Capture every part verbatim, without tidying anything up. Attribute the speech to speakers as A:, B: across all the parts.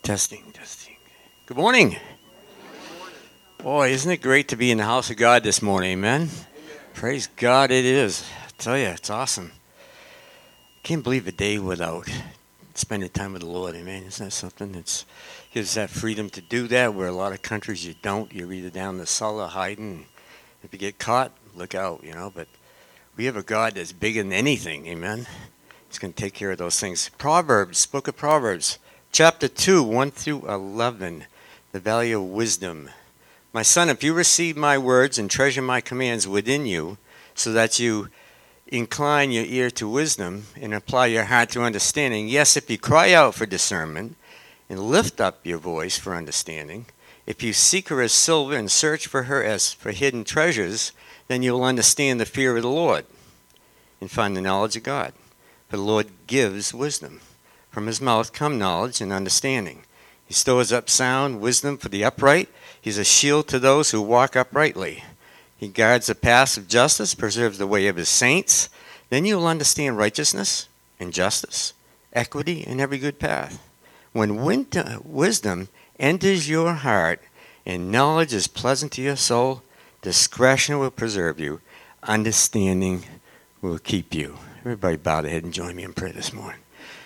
A: Testing, testing. Good morning. Boy, isn't it great to be in the house of God this morning, amen? Amen. Praise God, it is. I tell you, it's awesome. Can't believe a day without spending time with the Lord, amen? Isn't that something? It gives that freedom to do that, where a lot of countries you don't. You're either down the cellar hiding. If you get caught, look out, you know. But we have a God that's bigger than anything, amen? He's going to take care of those things. Proverbs, Book of Proverbs. Chapter two, one through eleven, the value of wisdom. My son, if you receive my words and treasure my commands within you, so that you incline your ear to wisdom and apply your heart to understanding, yes, if you cry out for discernment and lift up your voice for understanding, if you seek her as silver and search for her as for hidden treasures, then you will understand the fear of the Lord and find the knowledge of God. For the Lord gives wisdom. From his mouth come knowledge and understanding. He stores up sound wisdom for the upright. He's a shield to those who walk uprightly. He guards the paths of justice, preserves the way of his saints. Then you will understand righteousness and justice, equity, and every good path. When wisdom enters your heart and knowledge is pleasant to your soul, discretion will preserve you. Understanding will keep you. Everybody bow their head and join me in prayer this morning.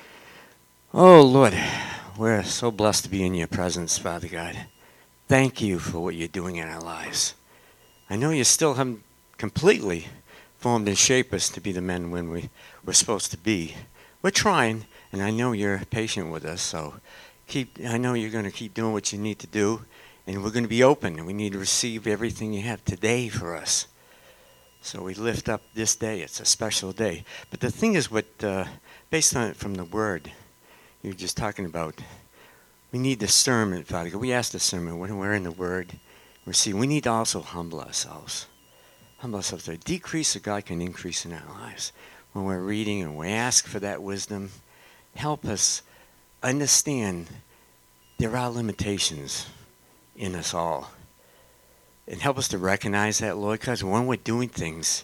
A: Oh, Lord, we're so blessed to be in your presence, Father God. Thank you for what you're doing in our lives. I know you still haven't completely formed and shaped us to be the men and women we, we're supposed to be. We're trying, and I know you're patient with us, so keep. I know you're going to keep doing what you need to do, and we're going to be open, and we need to receive everything you have today for us. So we lift up this day. It's a special day. But the thing is, what uh, based on it from the Word, you're just talking about, we need discernment, Father God. We ask discernment when we're in the Word. We see we need to also humble ourselves. Humble ourselves. A decrease so God can increase in our lives. When we're reading and we ask for that wisdom, help us understand there are limitations in us all. And help us to recognize that, Lord, because when we're doing things,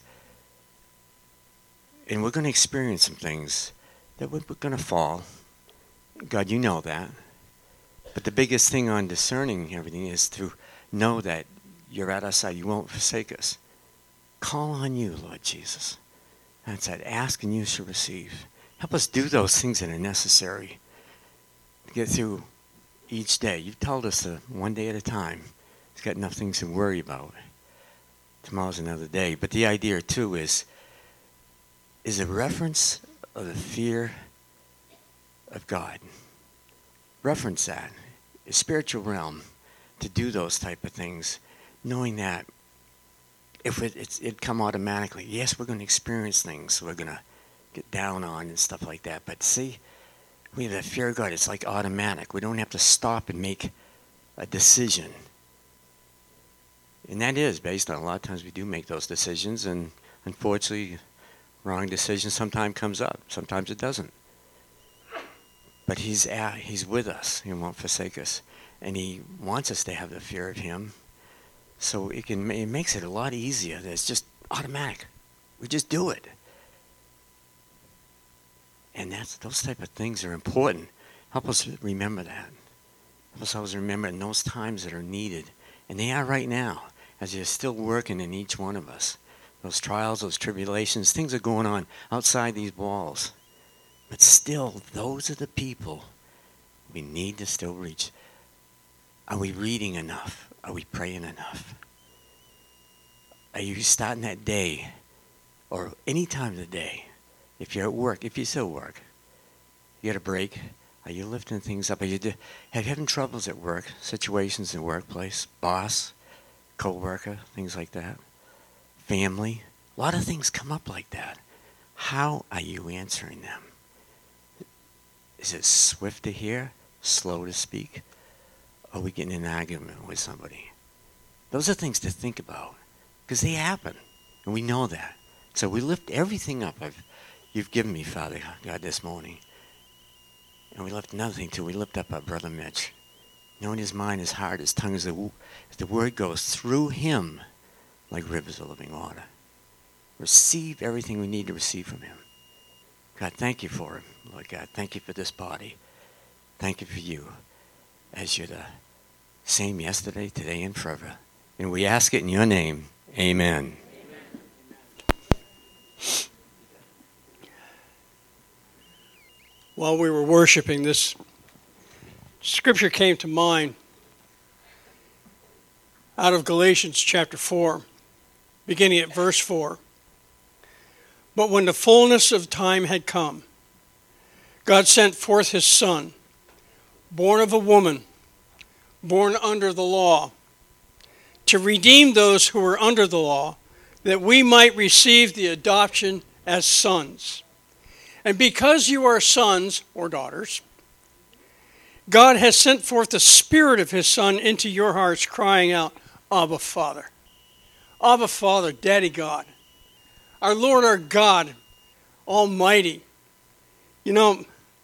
A: and we're going to experience some things, that we're, we're going to fall. God, you know that. But the biggest thing on discerning everything is to know that you're at our side. You won't forsake us. Call on you, Lord Jesus. That's that. Ask and you shall receive. Help us do those things that are necessary to get through each day. You've told us to one day at a time. It's got enough things to worry about. Tomorrow's another day. But the idea, too, is, is a reference of the fear of God. Reference that. A spiritual realm to do those type of things, knowing that if it, it's, it'd come automatically. Yes, we're going to experience things we're going to get down on and stuff like that. But see, we have that fear of God. It's like automatic. We don't have to stop and make a decision. And that is based on a lot of times we do make those decisions, and unfortunately, wrong decision sometimes comes up. Sometimes it doesn't. But he's at, he's with us. He won't forsake us. And he wants us to have the fear of him. So it can it makes it a lot easier. It's just automatic. We just do it. And that's those type of things are important. Help us remember that. Help us always remember in those times that are needed. And they are right now, as you're still working in each one of us. Those trials, those tribulations, things are going on outside these walls. But still, those are the people we need to still reach. Are we reading enough? Are we praying enough? Are you starting that day, or any time of the day, if you're at work, if you still work, you got a break, are you lifting things up? Are you do, have you having troubles at work, situations in the workplace, boss, co-worker, things like that, family? A lot of things come up like that. How are you answering them? Is it swift to hear, slow to speak? Are we getting in an argument with somebody? Those are things to think about, because they happen, and we know that. So we lift everything up I've, you've given me, Father God, this morning. And we lift another thing, too. We lift up our brother Mitch. Knowing his mind, his heart, his tongue, as the, as the word goes through him like rivers of living water. Receive everything we need to receive from him. God, thank you for him, Lord God. Thank you for this body. Thank you for you. as you're the same yesterday, today, and forever. And we ask it in your name. Amen.
B: While we were worshiping, this scripture came to mind out of Galatians chapter four, beginning at verse four. But when the fullness of time had come, God sent forth his Son, born of a woman, born under the law, to redeem those who were under the law, that we might receive the adoption as sons. And because you are sons or daughters, God has sent forth the Spirit of his Son into your hearts, crying out, Abba, Father. Abba, Father, Daddy God. Our Lord, our God, Almighty. You know,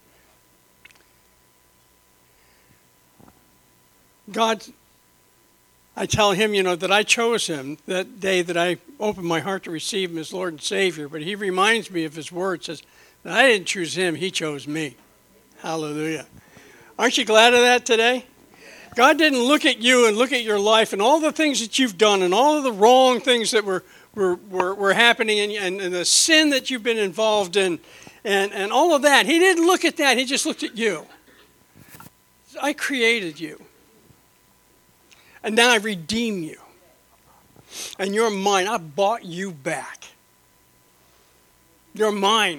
B: God, I tell him, you know, that I chose him that day that I opened my heart to receive him as Lord and Savior. But he reminds me of his word, says, that I didn't choose him, he chose me. Hallelujah. Aren't you glad of that today? God didn't look at you and look at your life and all the things that you've done and all of the wrong things that were were, were, were happening and, and, and the sin that you've been involved in and, and all of that. He didn't look at that. He just looked at you. I created you. And now I redeem you. And you're mine. I bought you back. You're mine.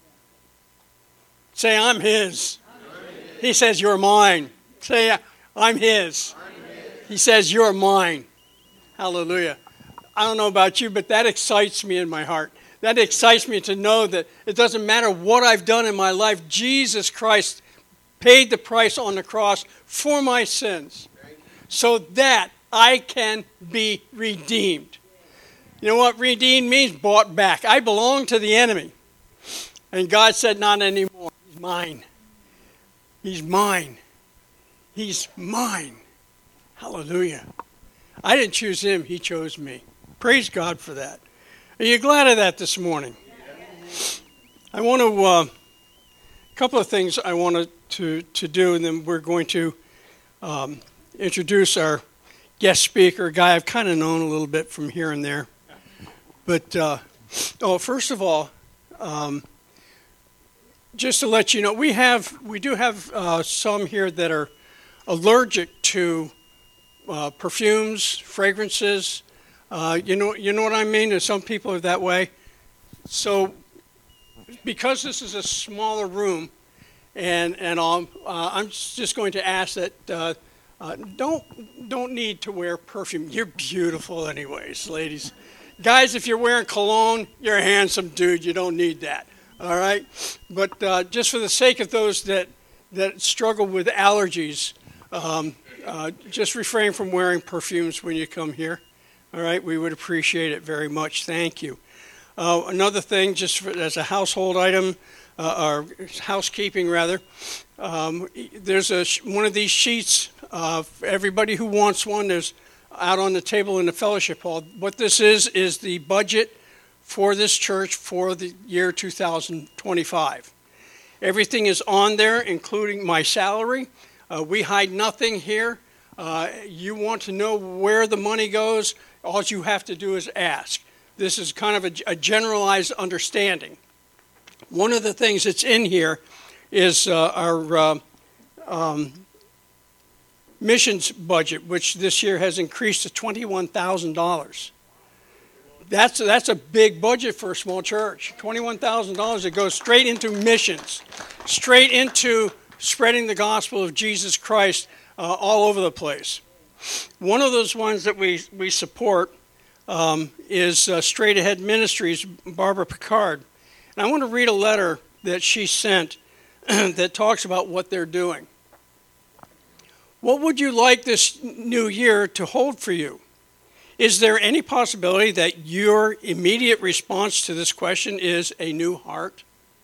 B: Say, I'm his. I'm his. He says, you're mine. Say, I'm his. I'm his. He says, you're mine. Hallelujah. I don't know about you, but that excites me in my heart. That excites me to know that it doesn't matter what I've done in my life. Jesus Christ paid the price on the cross for my sins so that I can be redeemed. You know what redeemed means? Bought back. I belong to the enemy. And God said, not anymore. He's mine. He's mine. He's mine. Hallelujah. I didn't choose him. He chose me. Praise God for that. Are you glad of that this morning? I want to, uh, a couple of things I wanted to, to do, and then we're going to um, introduce our guest speaker, a guy I've kind of known a little bit from here and there. But, uh, oh, first of all, um, just to let you know, we have, we do have uh, some here that are allergic to uh, perfumes, fragrances. Uh, you know, you know what I mean? And some people are that way. So, because this is a smaller room, and and all, uh, I'm just going to ask that uh, uh, don't don't need to wear perfume. You're beautiful, anyways, ladies. Guys, if you're wearing cologne, you're a handsome dude. You don't need that. All right, but uh, just for the sake of those that that struggle with allergies, um, uh, just refrain from wearing perfumes when you come here. All right, we would appreciate it very much. Thank you. Uh, another thing, just for, as a household item, uh, or housekeeping rather, um, there's a one of these sheets. Uh, for everybody who wants one, there's out on the table in the fellowship hall. What this is is the budget for this church for the year two thousand twenty-five. Everything is on there, including my salary. Uh, we hide nothing here. Uh, you want to know where the money goes, all you have to do is ask. This is kind of a, a generalized understanding. One of the things that's in here is uh, our uh, um, missions budget, which this year has increased to twenty-one thousand dollars. That's, that's a big budget for a small church. twenty-one thousand dollars that goes straight into missions, straight into spreading the gospel of Jesus Christ uh, all over the place. One of those ones that we, we support um, is uh, Straight Ahead Ministries, Barbara Picard. And I want to read a letter that she sent that talks about what they're doing. What would you like this new year to hold for you? Is there any possibility that your immediate response to this question is a new heart?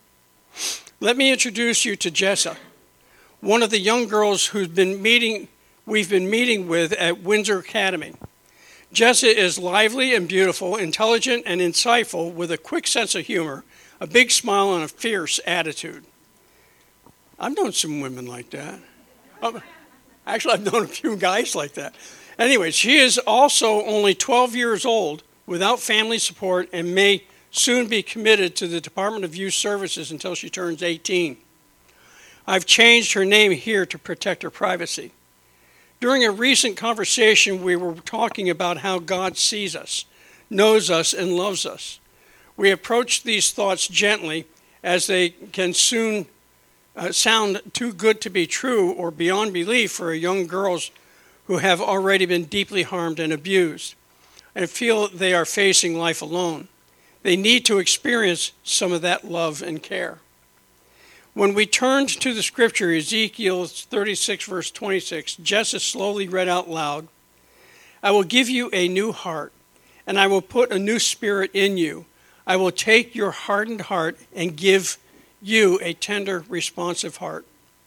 B: Let me introduce you to Jessa, one of the young girls who's been meeting, we've been meeting with at Windsor Academy. Jessa is lively and beautiful, intelligent and insightful, with a quick sense of humor, a big smile, and a fierce attitude. I've known some women like that. Oh, Actually, I've known a few guys like that. Anyway, she is also only twelve years old, without family support, and may soon be committed to the Department of Youth Services until she turns eighteen. I've changed her name here to protect her privacy. During a recent conversation, we were talking about how God sees us, knows us, and loves us. We approached these thoughts gently, as they can soon uh, sound too good to be true or beyond belief for young girls who have already been deeply harmed and abused and feel they are facing life alone. They need to experience some of that love and care. When we turned to the scripture, Ezekiel thirty-six, verse twenty-six, Jessa slowly read out loud, "I will give you a new heart, and I will put a new spirit in you. I will take your hardened heart and give you a tender, responsive heart."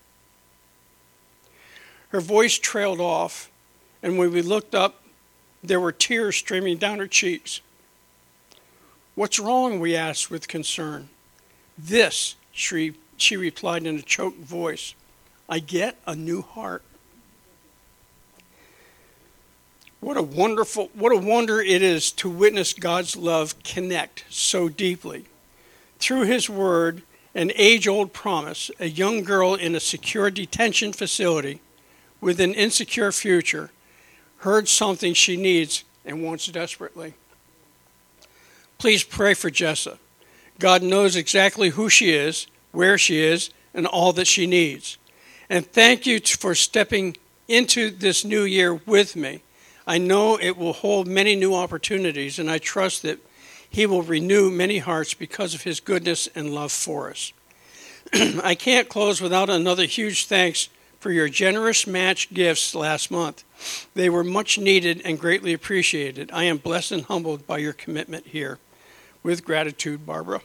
B: Her voice trailed off, and when we looked up, there were tears streaming down her cheeks. "What's wrong?" we asked with concern. "This," she, she replied in a choked voice, "I get a new heart." What a wonderful, what a wonder it is to witness God's love connect so deeply. Through his word, an age-old promise, a young girl in a secure detention facility with an insecure future heard something she needs and wants desperately. Please pray for Jessa. God knows exactly who she is, where she is, and all that she needs. And thank you for stepping into this new year with me. I know it will hold many new opportunities, and I trust that he will renew many hearts because of his goodness and love for us. I can't close without another huge thanks for your generous match gifts last month. They were much needed and greatly appreciated. I am blessed and humbled by your commitment here. With gratitude, Barbara.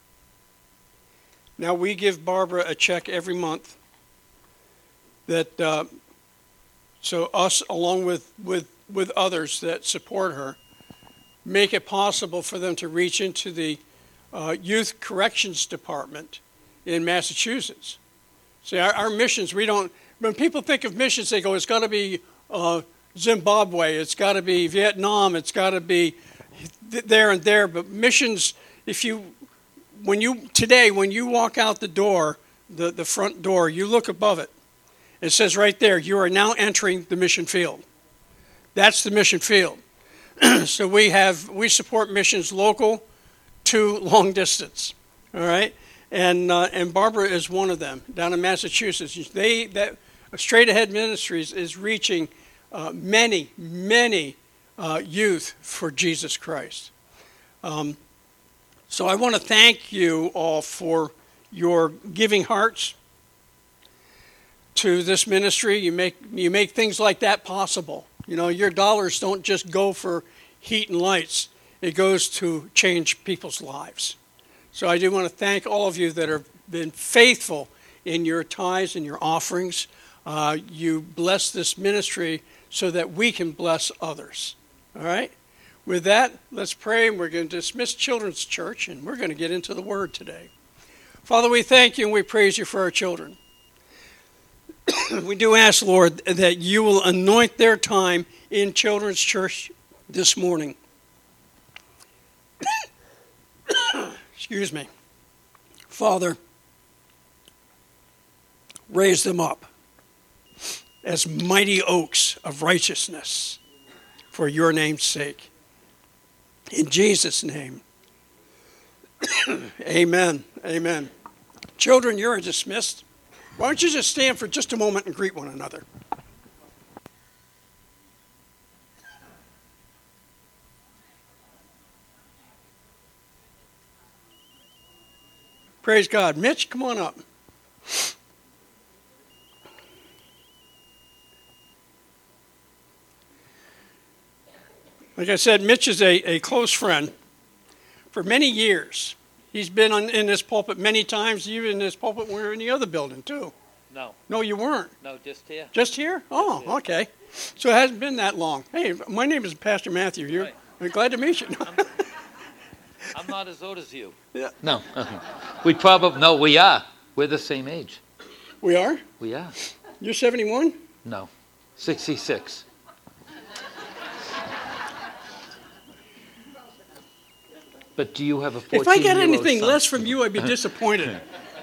B: Now, we give Barbara a check every month that uh, so us, along with, with, with others that support her, make it possible for them to reach into the uh, Youth Corrections Department in Massachusetts. See, our, our missions, we don't, when people think of missions, they go, it's got to be uh, Zimbabwe, it's got to be Vietnam, it's got to be there and there. But missions, if you, when you, today, when you walk out the door, the, the front door, you look above it. It says right there, you are now entering the mission field. That's the mission field. So we have, we support missions local to long distance, all right? And uh, and Barbara is one of them down in Massachusetts. They that Straight Ahead Ministries is reaching uh, many, many uh, youth for Jesus Christ. Um, so I want to thank you all for your giving hearts to this ministry. You make you make things like that possible. You know, your dollars don't just go for heat and lights. It goes to change people's lives. So I do want to thank all of you that have been faithful in your tithes and your offerings. Uh, you bless this ministry so that we can bless others. All right? With that, let's pray, and we're going to dismiss Children's Church, and we're going to get into the Word today. Father, we thank you and we praise you for our children. We do ask, Lord, that you will anoint their time in Children's Church this morning. Excuse me. Father, raise them up as mighty oaks of righteousness for your name's sake. In Jesus' name, amen, amen. Children, you're dismissed. Why don't you just stand for just a moment and greet one another? Praise God. Mitch, come on up. Like I said, Mitch is a, a close friend for many years. He's been on, in this pulpit many times. You were in this pulpit when we were in the other building, too.
C: No.
B: No, you weren't.
C: No, just here.
B: Just here? Oh,
C: here.
B: Okay. So it hasn't been that long. Hey, my name is Pastor Matthew. You're,
C: Right.
B: I'm glad to meet you.
C: I'm, I'm not as old as you.
B: Yeah.
C: No. we probably, no, we are. We're the same age.
B: We are?
C: We are.
B: You're seventy-one?
C: No. sixty-six. But do you have a fourteen-year-old
B: If I get anything
C: son?
B: less from you, I'd be disappointed.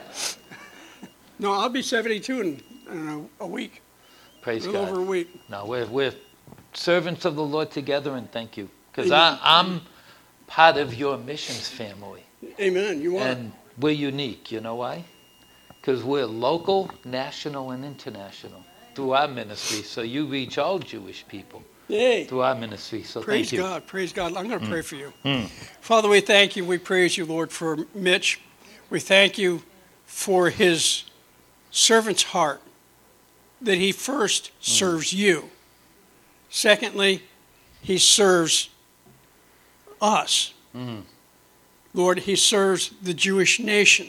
B: No, I'll be seventy-two in, I don't know, a week.
C: Praise
B: a little
C: God.
B: over a week.
C: No, we're, we're servants of the Lord together, and thank you. Because
B: Amen.
C: I'm part of your missions family.
B: Amen. You are.
C: And we're unique. You know why? Because we're local, national, and international through our ministry. So you reach all Jewish people
B: Yay.
C: through our ministry. So
B: Praise
C: thank you.
B: God. Praise God. I'm going to
C: Mm.
B: pray for you.
C: Mm.
B: Father, we thank you. We praise you, Lord, for Mitch. We thank you for his servant's heart, that he first serves you. Secondly, he serves us.
C: Mm.
B: Lord, he serves the Jewish nation.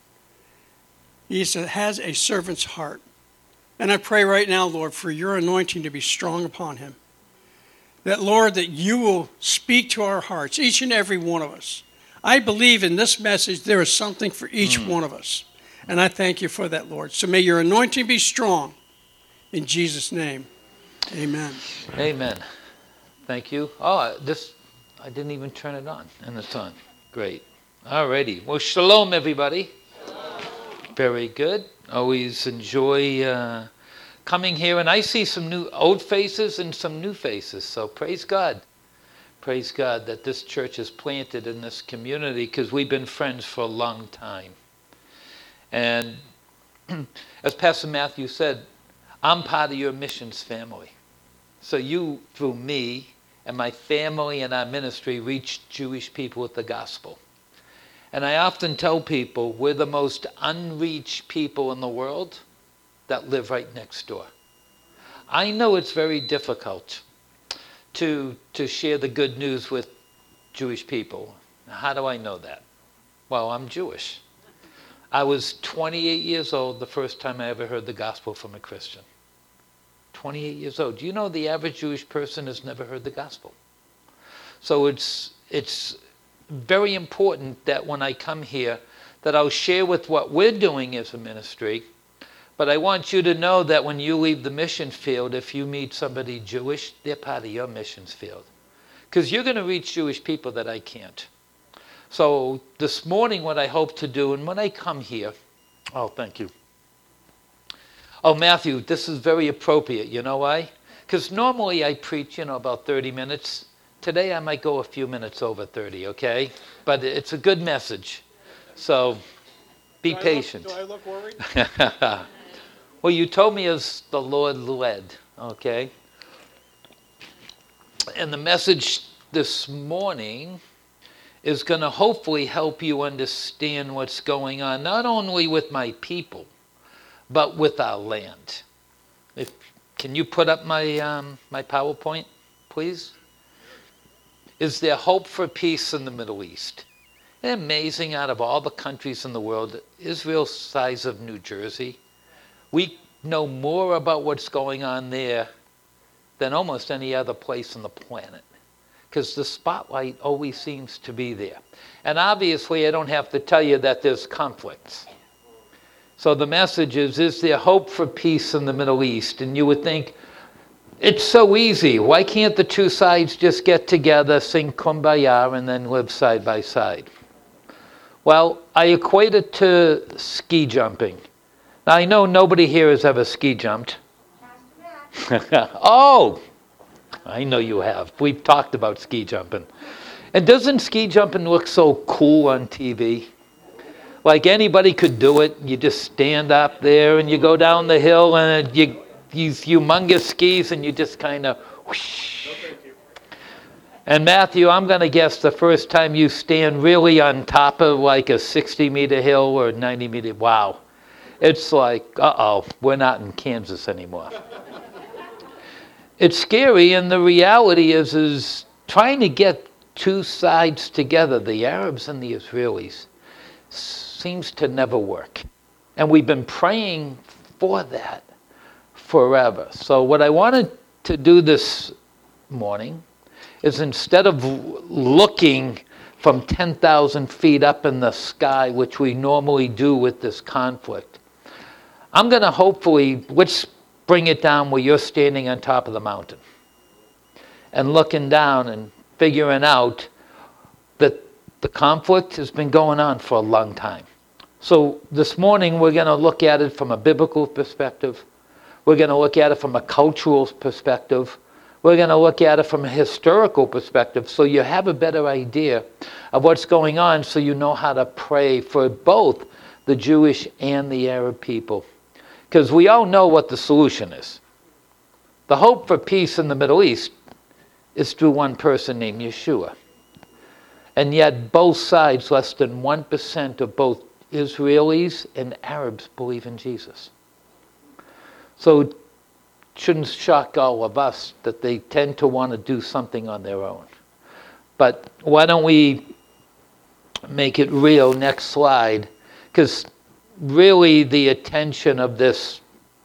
B: He has a servant's heart. And I pray right now, Lord, for your anointing to be strong upon him. That, Lord, that you will speak to our hearts, each and every one of us. I believe in this message there is something for each
C: Mm.
B: one of us. And I thank you for that, Lord. So may your anointing be strong. In Jesus' name, amen.
C: Amen. Thank you. Oh, this, I didn't even turn it on, and it's on. Great. All righty. Well, shalom, everybody. Very good. Always enjoy uh, coming here. And I see some new old faces and some new faces. So praise God. Praise God that this church is planted in this community, because we've been friends for a long time. And as Pastor Matthew said, I'm part of your missions family. So you, through me and my family and our ministry, reach Jewish people with the gospel. And I often tell people we're the most unreached people in the world that live right next door. I know it's very difficult to, to share the good news with Jewish people. How do I know that? Well, I'm Jewish. I was twenty-eight years old the first time I ever heard the gospel from a Christian. twenty-eight years old. Do you know the average Jewish person has never heard the gospel? So it's it's very important that when I come here, that I'll share with what we're doing as a ministry. But I want you to know that when you leave the mission field, if you meet somebody Jewish, they're part of your missions field. Because you're going to reach Jewish people that I can't. So this morning what I hope to do, and when I come here, oh, thank you. Oh, Matthew, this is very appropriate. You know why? Because normally I preach, you know, about thirty minutes. Today I might go a few minutes over thirty, okay? But it's a good message. So be
B: do
C: patient.
B: I look, do I look worried?
C: Well, you told me as the Lord led, okay? And the message this morning is going to hopefully help you understand what's going on, not only with my people, but with our land. If, can you put up my, um, my PowerPoint, please? Is there hope for peace in the Middle East? Isn't it amazing, out of all the countries in the world, Israel's size of New Jersey, we know more about what's going on there than almost any other place on the planet. Because the spotlight always seems to be there. And obviously, I don't have to tell you that there's conflicts. So the message is, is there hope for peace in the Middle East? And you would think, it's so easy. Why can't the two sides just get together, sing Kumbaya, and then live side by side? Well, I equate it to ski jumping. Now, I know nobody here has ever ski jumped. Oh! I know you have. We've talked about ski jumping. And doesn't ski jumping look so cool on T V? Like anybody could do it. You just stand up there and you go down the hill and you these humongous skis and you just kind of whoosh.
B: No, thank you.
C: And Matthew, I'm going to guess the first time you stand really on top of like a sixty meter hill or ninety meter, wow. It's like, uh-oh, we're not in Kansas anymore. It's scary, and the reality is, is trying to get two sides together, the Arabs and the Israelis, seems to never work. And we've been praying for that forever. So what I wanted to do this morning is, instead of looking from ten thousand feet up in the sky, which we normally do with this conflict, I'm going to hopefully, let's bring it down where you're standing on top of the mountain and looking down and figuring out that the conflict has been going on for a long time. So this morning we're going to look at it from a biblical perspective. We're going to look at it from a cultural perspective. We're going to look at it from a historical perspective so you have a better idea of what's going on, so you know how to pray for both the Jewish and the Arab people. Because we all know what the solution is. The hope for peace in the Middle East is through one person named Yeshua. And yet both sides, less than one percent of both Israelis and Arabs believe in Jesus. So it shouldn't shock all of us that they tend to want to do something on their own. But why don't we make it real? Next slide. Because really the attention of this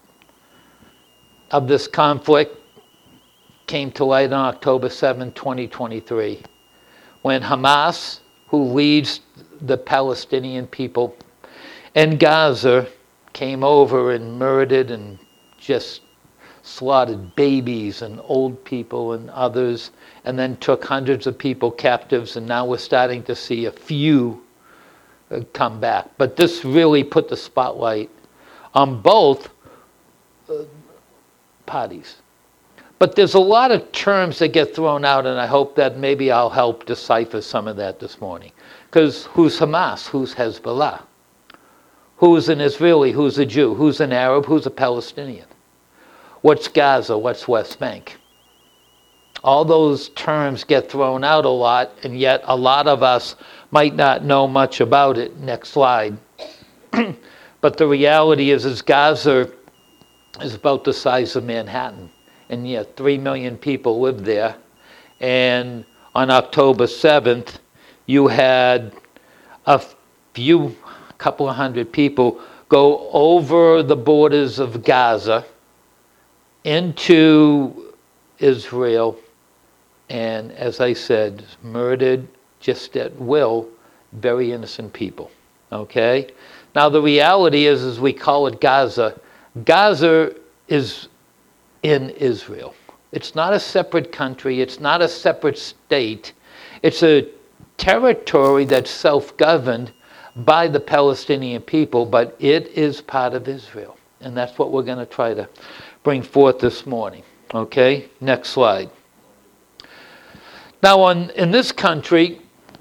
C: of this conflict came to light on October seventh, twenty twenty-three, when Hamas, who leads the Palestinian people in Gaza, came over and murdered and just slaughtered babies and old people and others, and then took hundreds of people captives, and now we're starting to see a few come back. But this really put the spotlight on both uh, parties. But there's a lot of terms that get thrown out, and I hope that maybe I'll help decipher some of that this morning. Because who's Hamas? Who's Hezbollah? Who's an Israeli? Who's a Jew? Who's an Arab? Who's a Palestinian? What's Gaza? What's West Bank? All those terms get thrown out a lot, and yet a lot of us might not know much about it. Next slide. But the reality is, is Gaza is about the size of Manhattan. And yet three million people live there. And on October seventh, you had a few, couple of hundred people go over the borders of Gaza into Israel, and as I said, murdered just at will very innocent people. Okay? Now the reality is, as we call it Gaza, Gaza is in Israel. It's not a separate country. It's not a separate state. It's a territory that's self-governed by the Palestinian people, but it is part of Israel. And that's what we're going to try to bring forth this morning. Okay? Next slide. Now, on, in this country,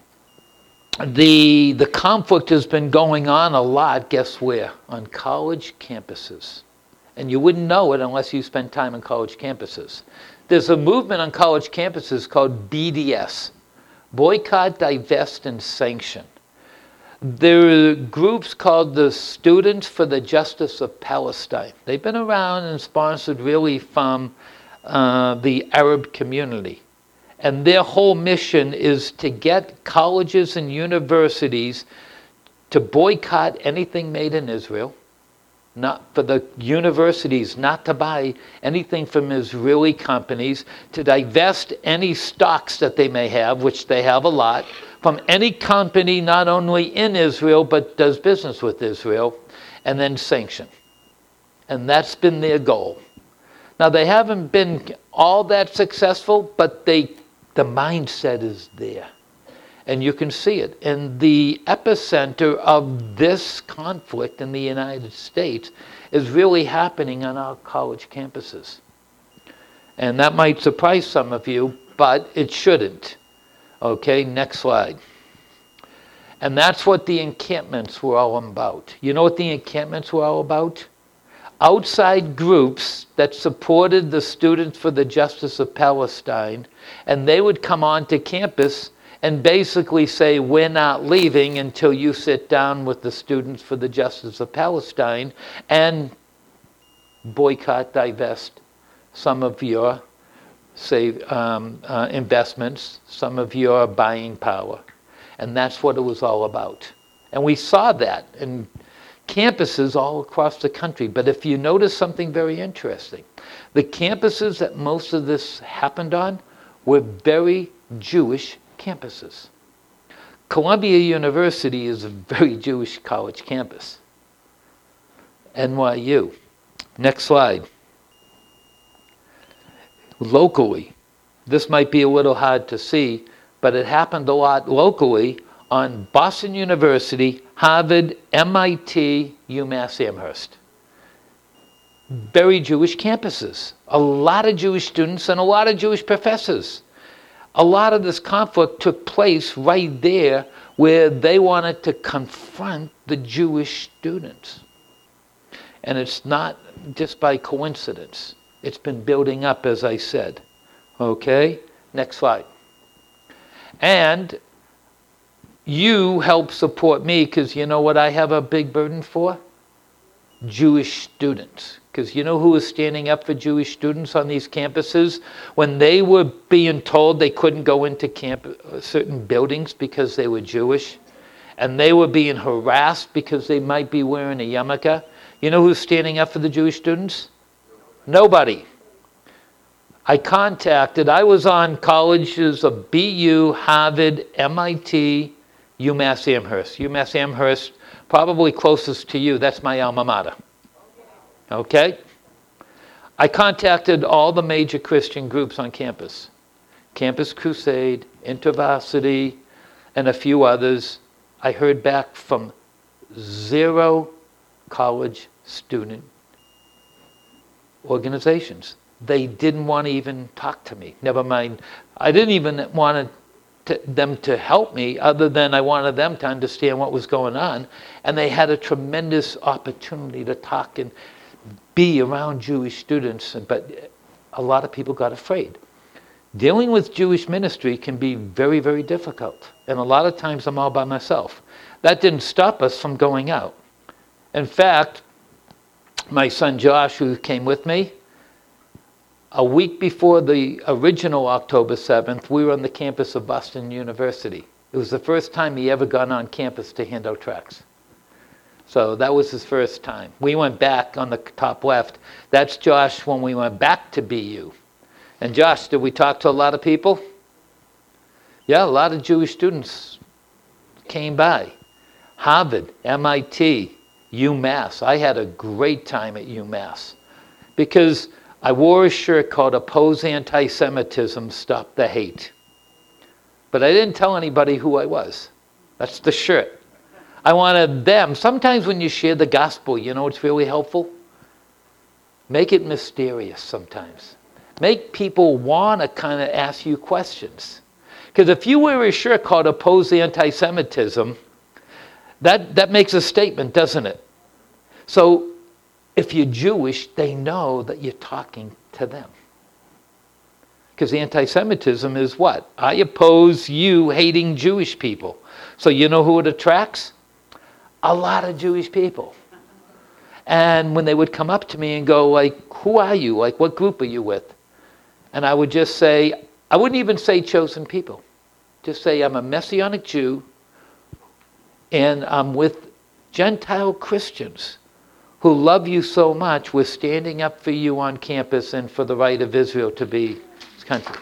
C: the, the conflict has been going on a lot, guess where? On college campuses. And you wouldn't know it unless you spent time on college campuses. There's a movement on college campuses called B D S, Boycott, Divest, and Sanction. There are groups called the Students for the Justice of Palestine. They've been around and sponsored really from uh, the Arab community. And their whole mission is to get colleges and universities to boycott anything made in Israel, not for the universities not to buy anything from Israeli companies, to divest any stocks that they may have, which they have a lot, from any company not only in Israel but does business with Israel, and then sanction. And that's been their goal. Now they haven't been all that successful, but they the mindset is there. And you can see it. And the epicenter of this conflict in the United States is really happening on our college campuses. And that might surprise some of you, but it shouldn't. Okay, next slide. And that's what the encampments were all about. You know what the encampments were all about? Outside groups that supported the Students for the Justice of Palestine, and they would come onto campus and basically say, we're not leaving until you sit down with the Students for the Justice of Palestine and boycott, divest some of your, say, um, uh, investments, some of your buying power. And that's what it was all about. And we saw that in campuses all across the country. But if you notice something very interesting, the campuses that most of this happened on were very Jewish campuses. Columbia University is a very Jewish college campus. N Y U. Next slide. locally. This might be a little hard to see, but it happened a lot locally on Boston University, Harvard, M I T, UMass Amherst. Very Jewish campuses. A lot of Jewish students and a lot of Jewish professors. A lot of this conflict took place right there where they wanted to confront the Jewish students. And it's not just by coincidence. It's been building up, as I said. Okay? Next slide. And you help support me because you know what I have a big burden for? Jewish students. Because you know who was standing up for Jewish students on these campuses? When they were being told they couldn't go into camp, certain buildings because they were Jewish, and they were being harassed because they might be wearing a yarmulke, you know who's standing up for the Jewish students? Nobody. I contacted, I was on colleges of B U, Harvard, M I T, UMass Amherst. UMass Amherst, probably closest to you, that's my alma mater. Okay? I contacted all the major Christian groups on campus. Campus Crusade, InterVarsity, and a few others. I heard back from zero college student organizations. They didn't want to even talk to me. Never mind, I didn't even want to, them to help me other than I wanted them to understand what was going on. And they had a tremendous opportunity to talk and be around Jewish students, but a lot of people got afraid. Dealing with Jewish ministry can be very, very difficult. And a lot of times I'm all by myself. That didn't stop us from going out. In fact, my son Josh, who came with me, a week before the original October seventh, we were on the campus of Boston University. It was the first time he ever got on campus to hand out tracts. So that was his first time. We went back on the top left. That's Josh when we went back to B U. And Josh, did we talk to a lot of people? Yeah, a lot of Jewish students came by. Harvard, M I T, UMass. I had a great time at UMass because I wore a shirt called Oppose Anti-Semitism, Stop the Hate. But I didn't tell anybody who I was. That's the shirt. I wanted them, sometimes when you share the gospel, you know it's really helpful? Make it mysterious sometimes. Make people want to kind of ask you questions. Because if you wear a shirt called Oppose Anti-Semitism, that, that makes a statement, doesn't it? So if you're Jewish, they know that you're talking to them. Because anti-Semitism is what? I oppose you hating Jewish people. So you know who it attracts? A lot of Jewish people. And when they would come up to me and go like, who are you? Like, what group are you with? And I would just say, I wouldn't even say chosen people. Just say I'm a Messianic Jew and I'm with Gentile Christians who love you so much. We're standing up for you on campus and for the right of Israel to be its country.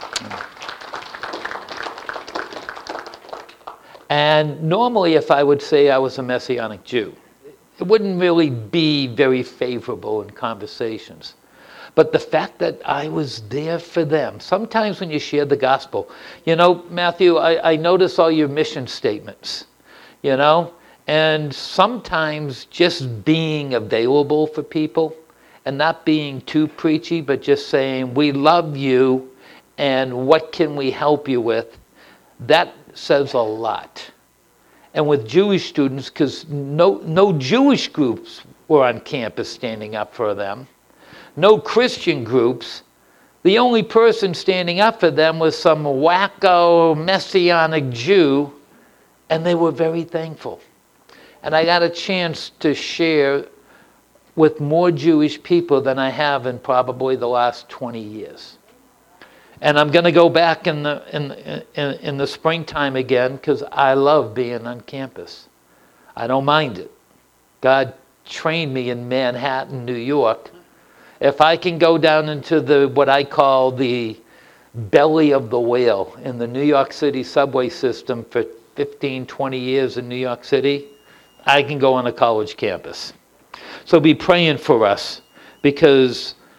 C: And normally if I would say I was a Messianic Jew, it wouldn't really be very favorable in conversations. But the fact that I was there for them, sometimes when you share the gospel, you know, Matthew, I, I notice all your mission statements, you know, and sometimes just being available for people and not being too preachy, but just saying, we love you and what can we help you with, that says a lot. And with Jewish students, because no, no Jewish groups were on campus standing up for them, no Christian groups, the only person standing up for them was some wacko Messianic Jew, and they were very thankful. And I got a chance to share with more Jewish people than I have in probably the last twenty years. And I'm going to go back in the in in, in the springtime again because I love being on campus. I don't mind it. God trained me in Manhattan, New York. If I can go down into the what I call the belly of the whale in the New York City subway system for fifteen, twenty years in New York City, I can go on a college campus. So be praying for us because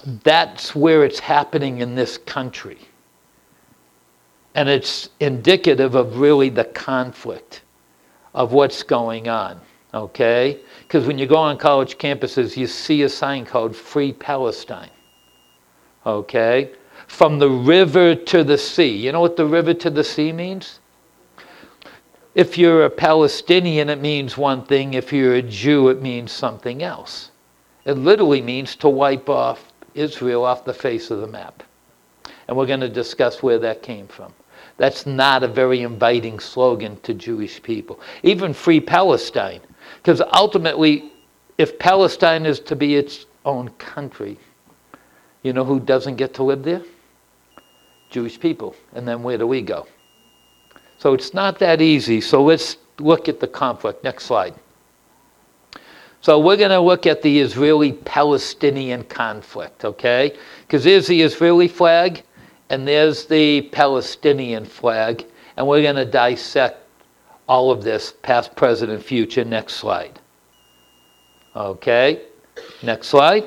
C: that's where it's happening in this country. And it's indicative of really the conflict of what's going on, okay? Because when you go on college campuses, you see a sign called Free Palestine, okay? From the river to the sea. You know what the river to the sea means? If you're a Palestinian, it means one thing. If you're a Jew, it means something else. It literally means to wipe off Israel off the face of the map. And we're going to discuss where that came from. That's not a very inviting slogan to Jewish people. Even Free Palestine. Because ultimately, if Palestine is to be its own country, you know who doesn't get to live there? Jewish people. And then where do we go? So it's not that easy. So let's look at the conflict. Next slide. So we're going to look at the Israeli-Palestinian conflict, okay? Because there's the Israeli flag, and there's the Palestinian flag, and we're going to dissect all of this, past, present, and future. Next slide. Okay? Next slide.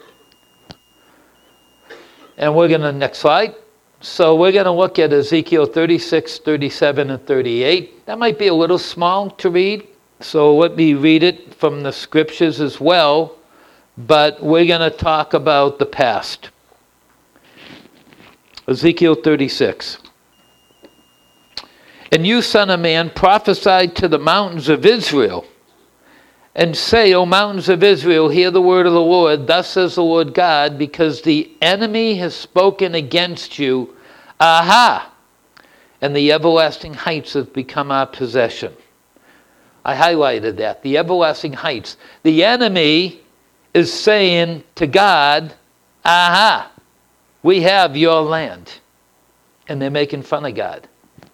C: And we're going to, next slide. So we're going to look at Ezekiel thirty-six, thirty-seven, and thirty-eight. That might be a little small to read, so let me read it from the scriptures as well, but we're going to talk about the past. Ezekiel thirty-six. And you, son of man, prophesy to the mountains of Israel, and say, O mountains of Israel, hear the word of the Lord. Thus says the Lord God, because the enemy has spoken against you. Aha! And the everlasting heights have become our possession. I highlighted that. The everlasting heights. The enemy is saying to God, aha! We have your land. And they're making fun of God.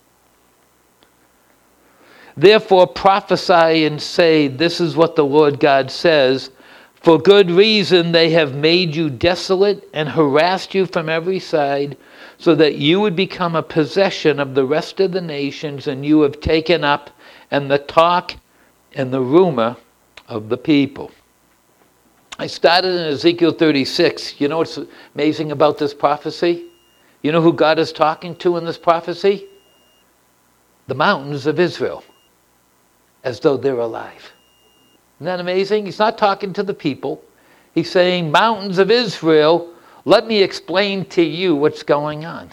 C: Therefore prophesy and say, this is what the Lord God says, for good reason they have made you desolate and harassed you from every side, so that you would become a possession of the rest of the nations, and you have taken up and the talk and the rumor of the people. I started in Ezekiel thirty-six. You know what's amazing about this prophecy? You know who God is talking to in this prophecy? The mountains of Israel. As though they're alive. Isn't that amazing? He's not talking to the people. He's saying, mountains of Israel, let me explain to you what's going on.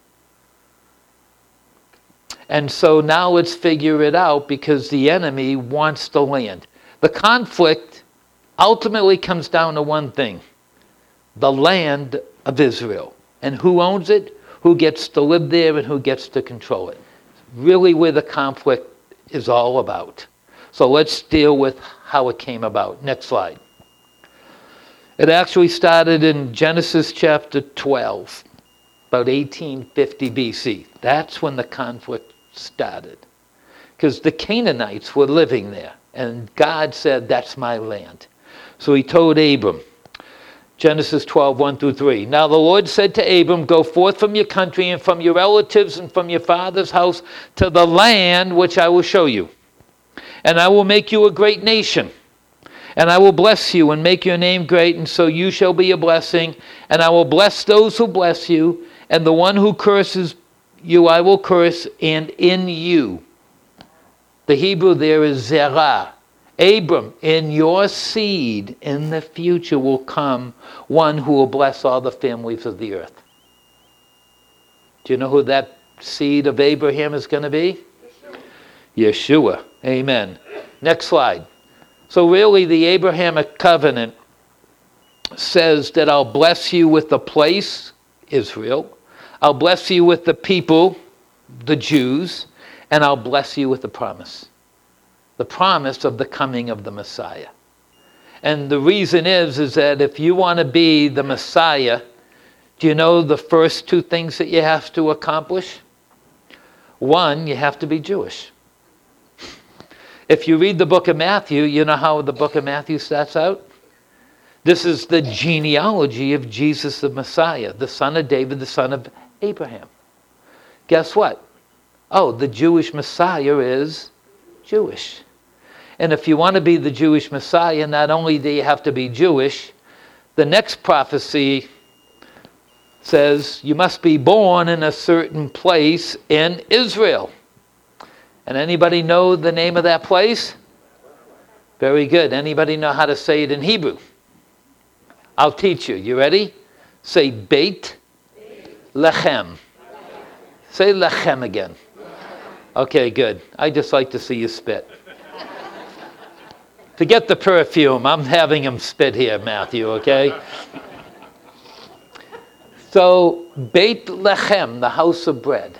C: And so now let's figure it out, because the enemy wants the land. The conflict ultimately comes down to one thing. The land of Israel. And who owns it? Who gets to live there and who gets to control it? Really where the conflict is all about. So let's deal with how it came about. Next slide. It actually started in Genesis chapter twelve, about eighteen fifty B C. That's when the conflict started. Because the Canaanites were living there, and God said, that's my land. So he told Abram, Genesis twelve, one through three. Now the Lord said to Abram, go forth from your country and from your relatives and from your father's house to the land which I will show you. And I will make you a great nation. And I will bless you and make your name great, and so you shall be a blessing. And I will bless those who bless you, and the one who curses you I will curse, and in you. The Hebrew there is zerah. Abram, in your seed in the future will come one who will bless all the families of the earth. Do you know who that seed of Abraham is going to be? Yeshua. Yeshua. Amen. Next slide. So really the Abrahamic covenant says that I'll bless you with the place, Israel. I'll bless you with the people, the Jews. And I'll bless you with the promise. The promise of the coming of the Messiah. And the reason is, is that if you want to be the Messiah, do you know the first two things that you have to accomplish? One, you have to be Jewish. If you read the book of Matthew, you know how the book of Matthew starts out? This is the genealogy of Jesus the Messiah, the son of David, the son of Abraham. Guess what? Oh, the Jewish Messiah is Jewish. And if you want to be the Jewish Messiah, not only do you have to be Jewish, the next prophecy says you must be born in a certain place in Israel. And anybody know the name of that place? Very good. Anybody know how to say it in Hebrew? I'll teach you. You ready? Say Beit Lechem. Say Lechem again. Okay, good. I just like to see you spit. Forget the perfume. I'm having him spit here, Matthew, okay? So, Beit Lechem, the house of bread.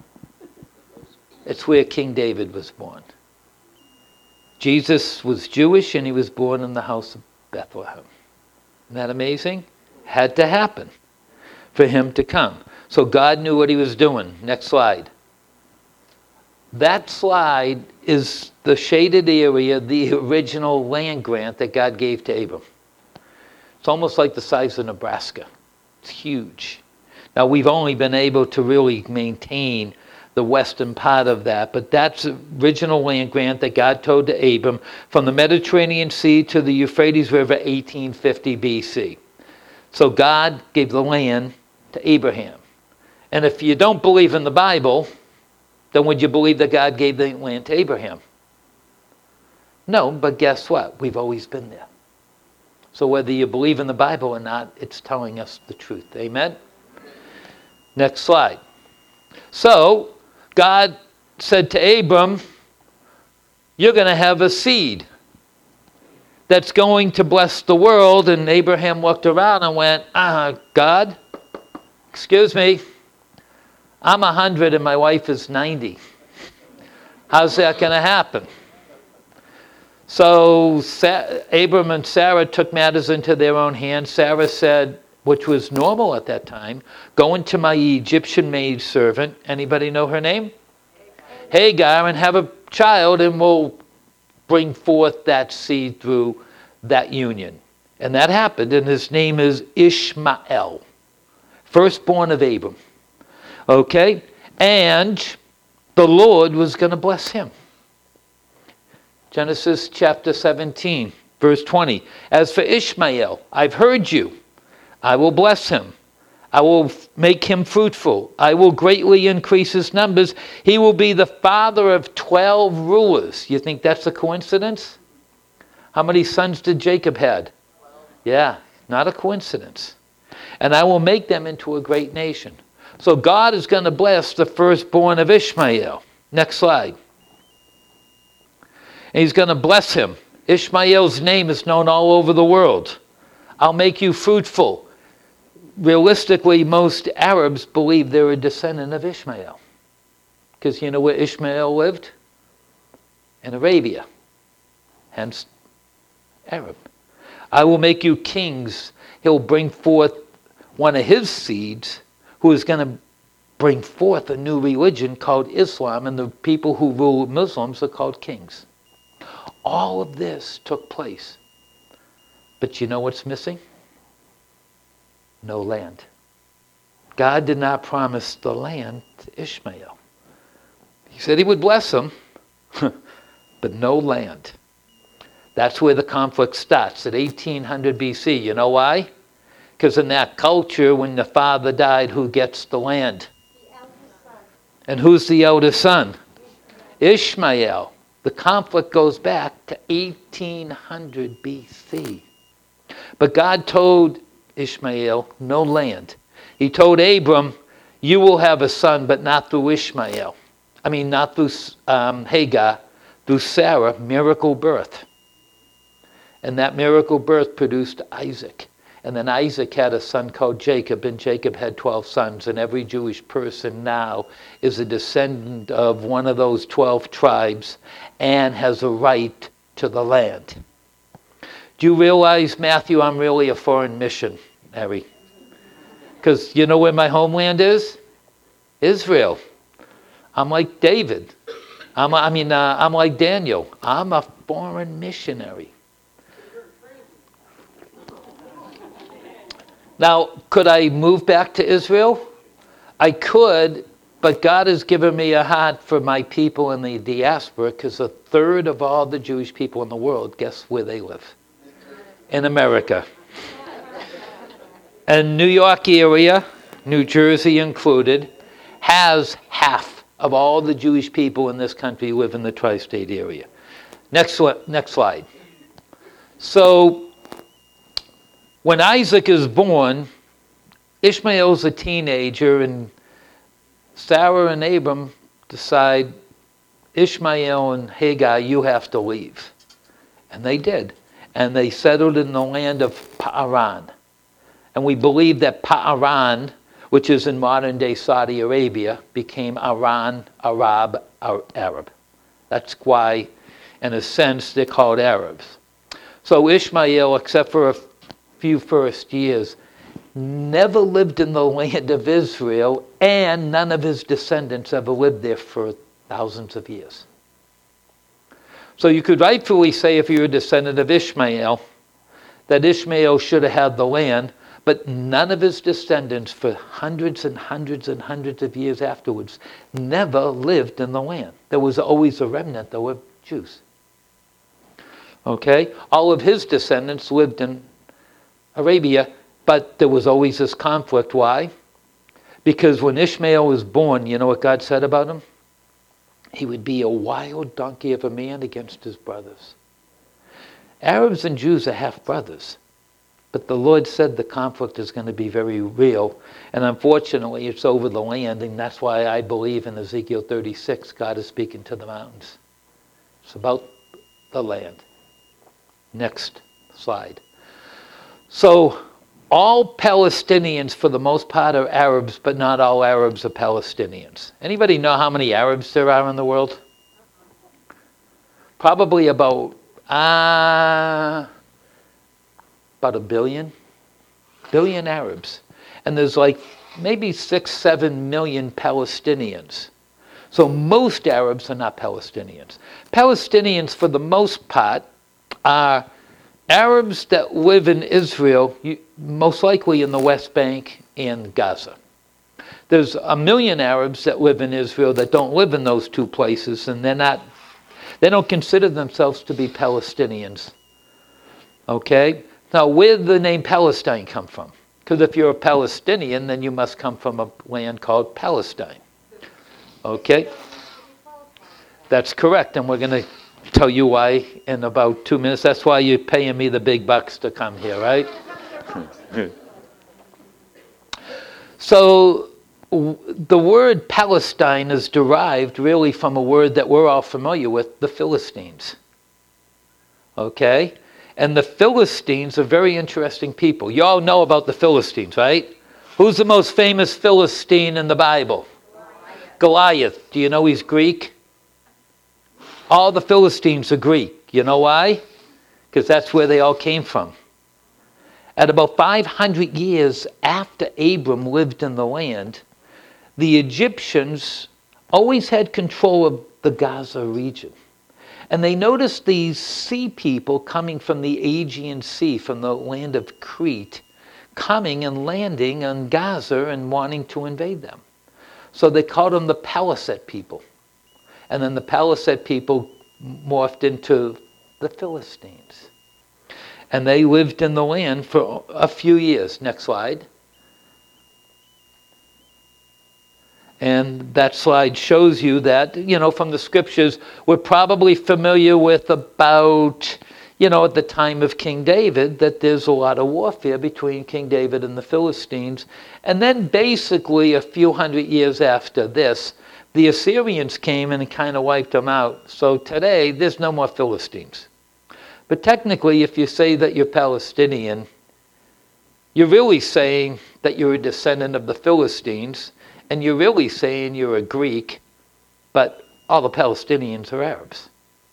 C: It's where King David was born. Jesus was Jewish and he was born in the house of Bethlehem. Isn't that amazing? Had to happen for him to come. So God knew what he was doing. Next slide. That slide is the shaded area, the original land grant that God gave to Abram. It's almost like the size of Nebraska. It's huge. Now we've only been able to really maintain the western part of that, but that's the original land grant that God told to Abram from the Mediterranean Sea to the Euphrates River, eighteen fifty B C. So God gave the land to Abraham. And if you don't believe in the Bible, then would you believe that God gave the land to Abraham? No, but guess what? We've always been there. So whether you believe in the Bible or not, it's telling us the truth. Amen? Next slide. So, God said to Abram, you're going to have a seed that's going to bless the world. And Abraham looked around and went, ah, God, excuse me, I'm one hundred and my wife is ninety. How's that going to happen? So Sa- Abram and Sarah took matters into their own hands. Sarah said, which was normal at that time, go into my Egyptian maid servant. Anybody know her name? Hagar, and have a child, and we'll bring forth that seed through that union. And that happened, and his name is Ishmael, firstborn of Abram. Okay? And the Lord was going to bless him. Genesis chapter seventeen, verse twenty. As for Ishmael, I've heard you. I will bless him. I will make him fruitful. I will greatly increase his numbers. He will be the father of twelve rulers. You think that's a coincidence? How many sons did Jacob had? Yeah, not a coincidence. And I will make them into a great nation. So God is going to bless the firstborn of Ishmael. Next slide. And he's going to bless him. Ishmael's name is known all over the world. I'll make you fruitful. Realistically, most Arabs believe they're a descendant of Ishmael. Because you know where Ishmael lived? In Arabia. Hence, Arab. I will make you kings. He'll bring forth one of his seeds who is going to bring forth a new religion called Islam, and the people who rule Muslims are called kings. All of this took place. But you know what's missing? No land. God did not promise the land to Ishmael. He said he would bless him, but no land. That's where the conflict starts, at eighteen hundred B C. You know why? Because in that culture, when the father died, who gets the land? The eldest son. And who's the eldest son? Ishmael. The conflict goes back to eighteen hundred B C. But God told Ishmael, no land. He told Abram, you will have a son, but not through Ishmael. I mean, not through um, Hagar, through Sarah, miracle birth. And that miracle birth produced Isaac. And then Isaac had a son called Jacob, and Jacob had twelve sons. And every Jewish person now is a descendant of one of those twelve tribes and has a right to the land. Do you realize, Matthew, I'm really a foreign missionary? Because you know where my homeland is? Israel. I'm like David. I'm, I mean, uh, I'm like Daniel. I'm a foreign missionary. Now, could I move back to Israel? I could, but God has given me a heart for my people in the diaspora, because a third of all the Jewish people in the world, guess where they live? In America. And New York area, New Jersey included, has half of all the Jewish people in this country live in the tri-state area. Next, next slide. So, when Isaac is born, Ishmael's a teenager, and Sarah and Abram decide, Ishmael and Hagar, you have to leave. And they did. And they settled in the land of Paran. And we believe that Paran, which is in modern-day Saudi Arabia, became Iran, Arab, Arab. That's why, in a sense, they're called Arabs. So Ishmael, except for a few first years, never lived in the land of Israel, and none of his descendants ever lived there for thousands of years. So you could rightfully say, if you're a descendant of Ishmael, that Ishmael should have had the land, but none of his descendants for hundreds and hundreds and hundreds of years afterwards never lived in the land. There was always a remnant that were Jews. Okay? All of his descendants lived in Arabia, but there was always this conflict. Why? Because when Ishmael was born, you know what God said about him? He would be a wild donkey of a man against his brothers. Arabs and Jews are half brothers. But the Lord said the conflict is going to be very real. And unfortunately, it's over the land. And that's why I believe in Ezekiel thirty-six, God is speaking to the mountains. It's about the land. Next slide. So, all Palestinians, for the most part, are Arabs, but not all Arabs are Palestinians. Anybody know how many Arabs there are in the world? Probably about, uh, about a billion. Billion Arabs. And there's like maybe six, seven million Palestinians. So most Arabs are not Palestinians. Palestinians, for the most part, are Arabs that live in Israel, most likely in the West Bank and Gaza. There's a million Arabs that live in Israel that don't live in those two places, and they're not, they don't consider themselves to be Palestinians. Okay? Now, where did the name Palestine come from? Because if you're a Palestinian, then you must come from a land called Palestine. Okay? That's correct, and we're going to tell you why in about two minutes. That's why you're paying me the big bucks to come here, right? So the word Palestine is derived really from a word that we're all familiar with, the Philistines. Okay? And the Philistines are very interesting people. You all know about the Philistines, right? Who's the most famous Philistine in the Bible? Goliath. Goliath. Do you know he's Greek? All the Philistines are Greek. You know why? Because that's where they all came from. At about five hundred years after Abram lived in the land, the Egyptians always had control of the Gaza region. And they noticed these sea people coming from the Aegean Sea, from the land of Crete, coming and landing on Gaza and wanting to invade them. So they called them the Palisade people. And then the Palisade people morphed into the Philistines. And they lived in the land for a few years. Next slide. And that slide shows you that, you know, from the scriptures, we're probably familiar with about, you know, at the time of King David, that there's a lot of warfare between King David and the Philistines. And then basically a few hundred years after this, the Assyrians came and kind of wiped them out. So today, there's no more Philistines. But technically, if you say that you're Palestinian, you're really saying that you're a descendant of the Philistines, and you're really saying you're a Greek, but all the Palestinians are Arabs.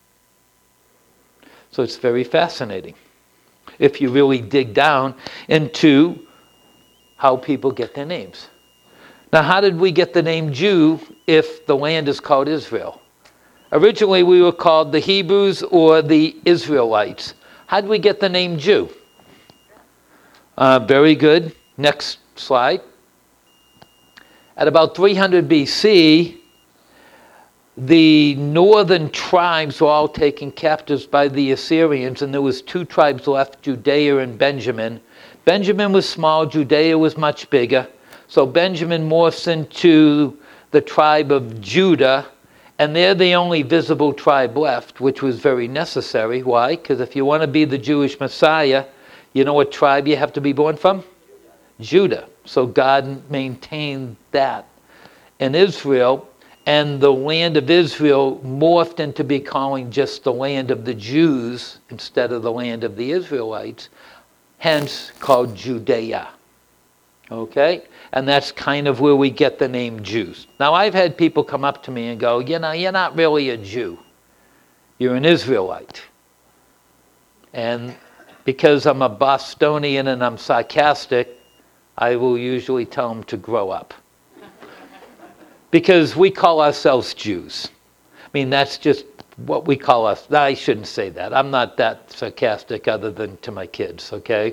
C: So it's very fascinating if you really dig down into how people get their names. Now, how did we get the name Jew if the land is called Israel? Originally, we were called the Hebrews or the Israelites. How did we get the name Jew? Uh, very good. Next slide. At about three hundred B C, the northern tribes were all taken captives by the Assyrians, and there was two tribes left, Judea and Benjamin. Benjamin was small, Judea was much bigger. So Benjamin morphs into the tribe of Judah, and they're the only visible tribe left, which was very necessary. Why? Because if you want to be the Jewish Messiah, you know what tribe you have to be born from? Judah. So God maintained that in Israel, and the land of Israel morphed into be calling just the land of the Jews instead of the land of the Israelites, hence called Judea. Okay? And that's kind of where we get the name Jews. Now, I've had people come up to me and go, you know, you're not really a Jew. You're an Israelite. And because I'm a Bostonian and I'm sarcastic, I will usually tell them to grow up. Because we call ourselves Jews. I mean, that's just what we call us. I shouldn't say that. I'm not that sarcastic other than to my kids, okay?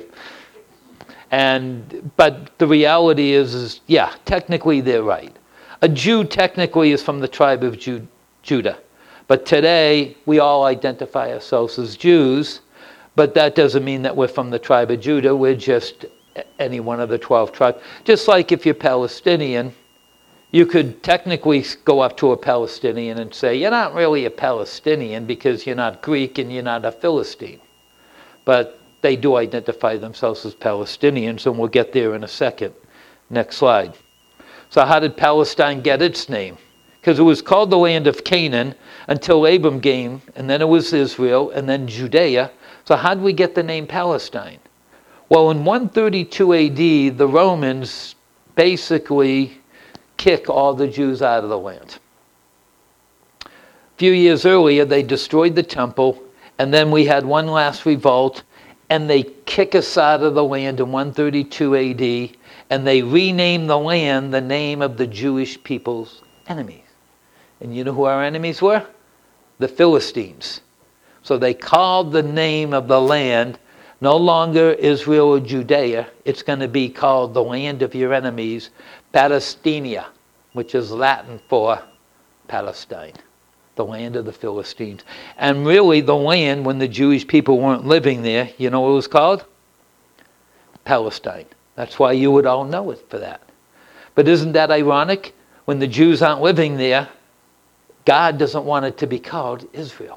C: And but the reality is, is yeah, technically they're right. A Jew technically is from the tribe of Ju- Judah. But today, we all identify ourselves as Jews, but that doesn't mean that we're from the tribe of Judah. We're just any one of the twelve tribes. Just like if you're Palestinian, you could technically go up to a Palestinian and say, you're not really a Palestinian because you're not Greek and you're not a Philistine. But they do identify themselves as Palestinians, and we'll get there in a second. Next slide. So how did Palestine get its name? Because it was called the land of Canaan until Abram came, and then it was Israel, and then Judea. So how did we get the name Palestine? Well, in one thirty-two A D, the Romans basically kick all the Jews out of the land. A few years earlier, they destroyed the temple, and then we had one last revolt, and they kick us out of the land in one thirty-two A D, and they renamed the land the name of the Jewish people's enemies. And you know who our enemies were? The Philistines. So they called the name of the land no longer Israel or Judea. It's going to be called the land of your enemies, Palestina, which is Latin for Palestine, the land of the Philistines. And really the land, when the Jewish people weren't living there, you know what it was called? Palestine. That's why you would all know it for that. But isn't that ironic? When the Jews aren't living there, God doesn't want it to be called Israel.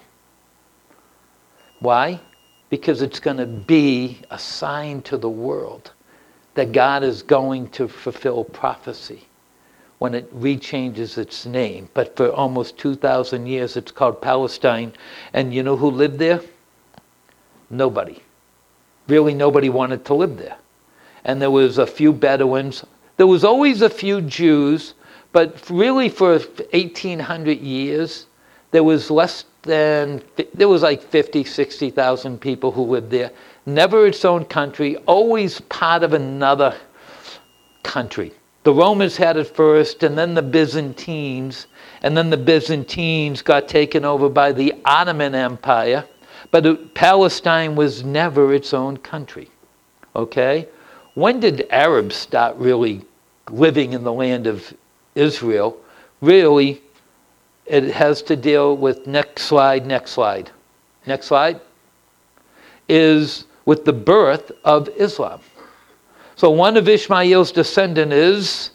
C: Why? Because it's going to be a sign to the world that God is going to fulfill prophecy when it rechanges its name. But for almost two thousand years it's called Palestine. And you know who lived there? Nobody. Really nobody wanted to live there. And there was a few Bedouins. There was always a few Jews, but really for eighteen hundred years there was less than, there was like fifty, sixty thousand people who lived there. Never its own country, always part of another country. The Romans had it first, and then the Byzantines, and then the Byzantines got taken over by the Ottoman Empire, but it, Palestine was never its own country. Okay? When did Arabs start really living in the land of Israel? Really, it has to deal with, next slide, next slide. Next slide. Is with the birth of Islam. So one of Ishmael's descendants is,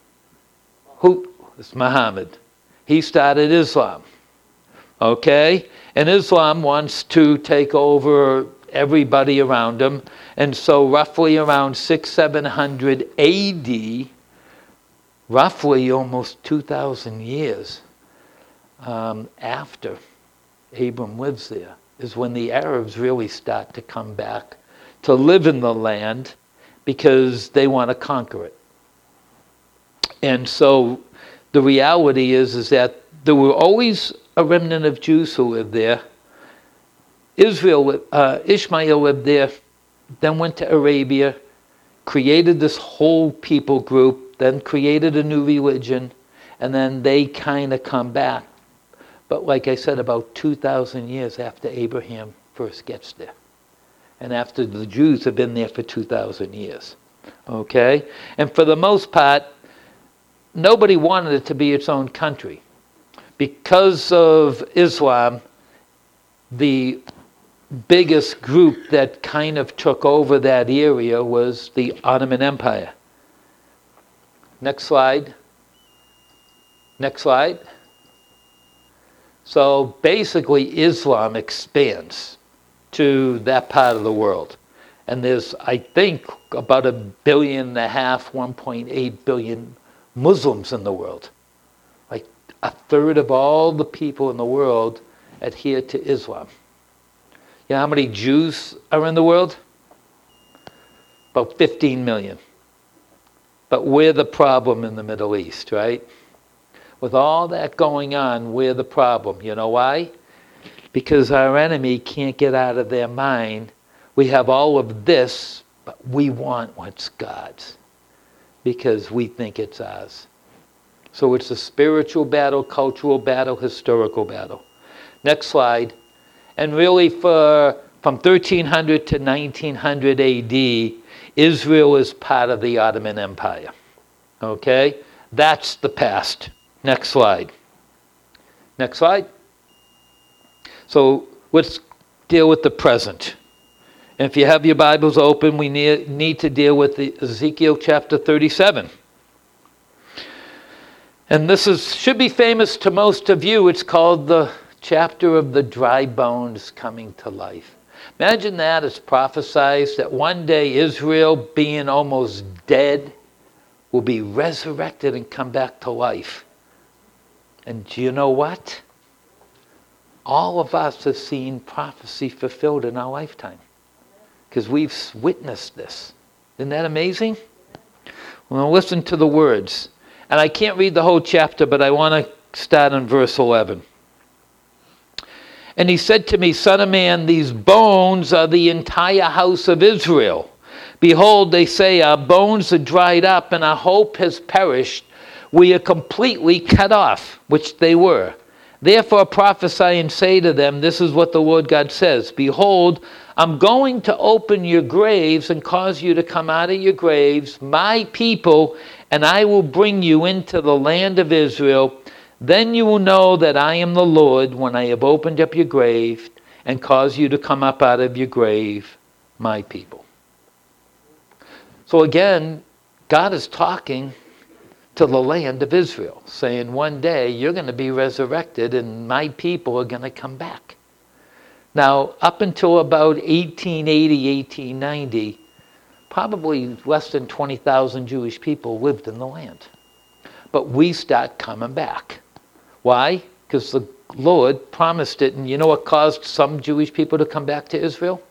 C: who? It's Muhammad. He started Islam. Okay? And Islam wants to take over everybody around him. And so roughly around six, seven hundred A D, roughly almost two thousand years um, after Abram lives there, is when the Arabs really start to come back to live in the land because they want to conquer it. And so the reality is, is that there were always a remnant of Jews who lived there. Israel, uh, Ishmael lived there, then went to Arabia, created this whole people group, then created a new religion, and then they kind of come back. But like I said, about two thousand years after Abraham first gets there. And after the Jews have been there for two thousand years. Okay? And for the most part, nobody wanted it to be its own country. Because of Islam, the biggest group that kind of took over that area was the Ottoman Empire. Next slide. Next slide. So basically Islam expands to that part of the world. And there's, I think, about a billion and a half, one point eight billion Muslims in the world. Like a third of all the people in the world adhere to Islam. You know how many Jews are in the world? About fifteen million. But we're the problem in the Middle East, right? With all that going on, we're the problem. You know why? Because our enemy can't get out of their mind. We have all of this, but we want what's God's because we think it's ours. So it's a spiritual battle, cultural battle, historical battle. Next slide. And really for from thirteen hundred to nineteen hundred A D, Israel is part of the Ottoman Empire. Okay? That's the past. Next slide. Next slide. So let's deal with the present. And if you have your Bibles open, we need, need to deal with the Ezekiel chapter thirty-seven. And this is should be famous to most of you. It's called the chapter of the dry bones coming to life. Imagine that it's prophesied that one day Israel, being almost dead, will be resurrected and come back to life. And do you know what? All of us have seen prophecy fulfilled in our lifetime because we've witnessed this. Isn't that amazing? Well, listen to the words. And I can't read the whole chapter, but I want to start in verse eleven. And he said to me, Son of man, these bones are the entire house of Israel. Behold, they say, our bones are dried up and our hope has perished. We are completely cut off, which they were. Therefore prophesy and say to them, this is what the Lord God says. Behold, I'm going to open your graves and cause you to come out of your graves, my people, and I will bring you into the land of Israel. Then you will know that I am the Lord when I have opened up your grave and caused you to come up out of your grave, my people. So again, God is talking to the land of Israel, saying one day you're going to be resurrected and my people are going to come back. Now, up until about eighteen eighty, eighteen ninety, probably less than twenty thousand Jewish people lived in the land. But we start coming back. Why? Because the Lord promised it, and you know what caused some Jewish people to come back to Israel?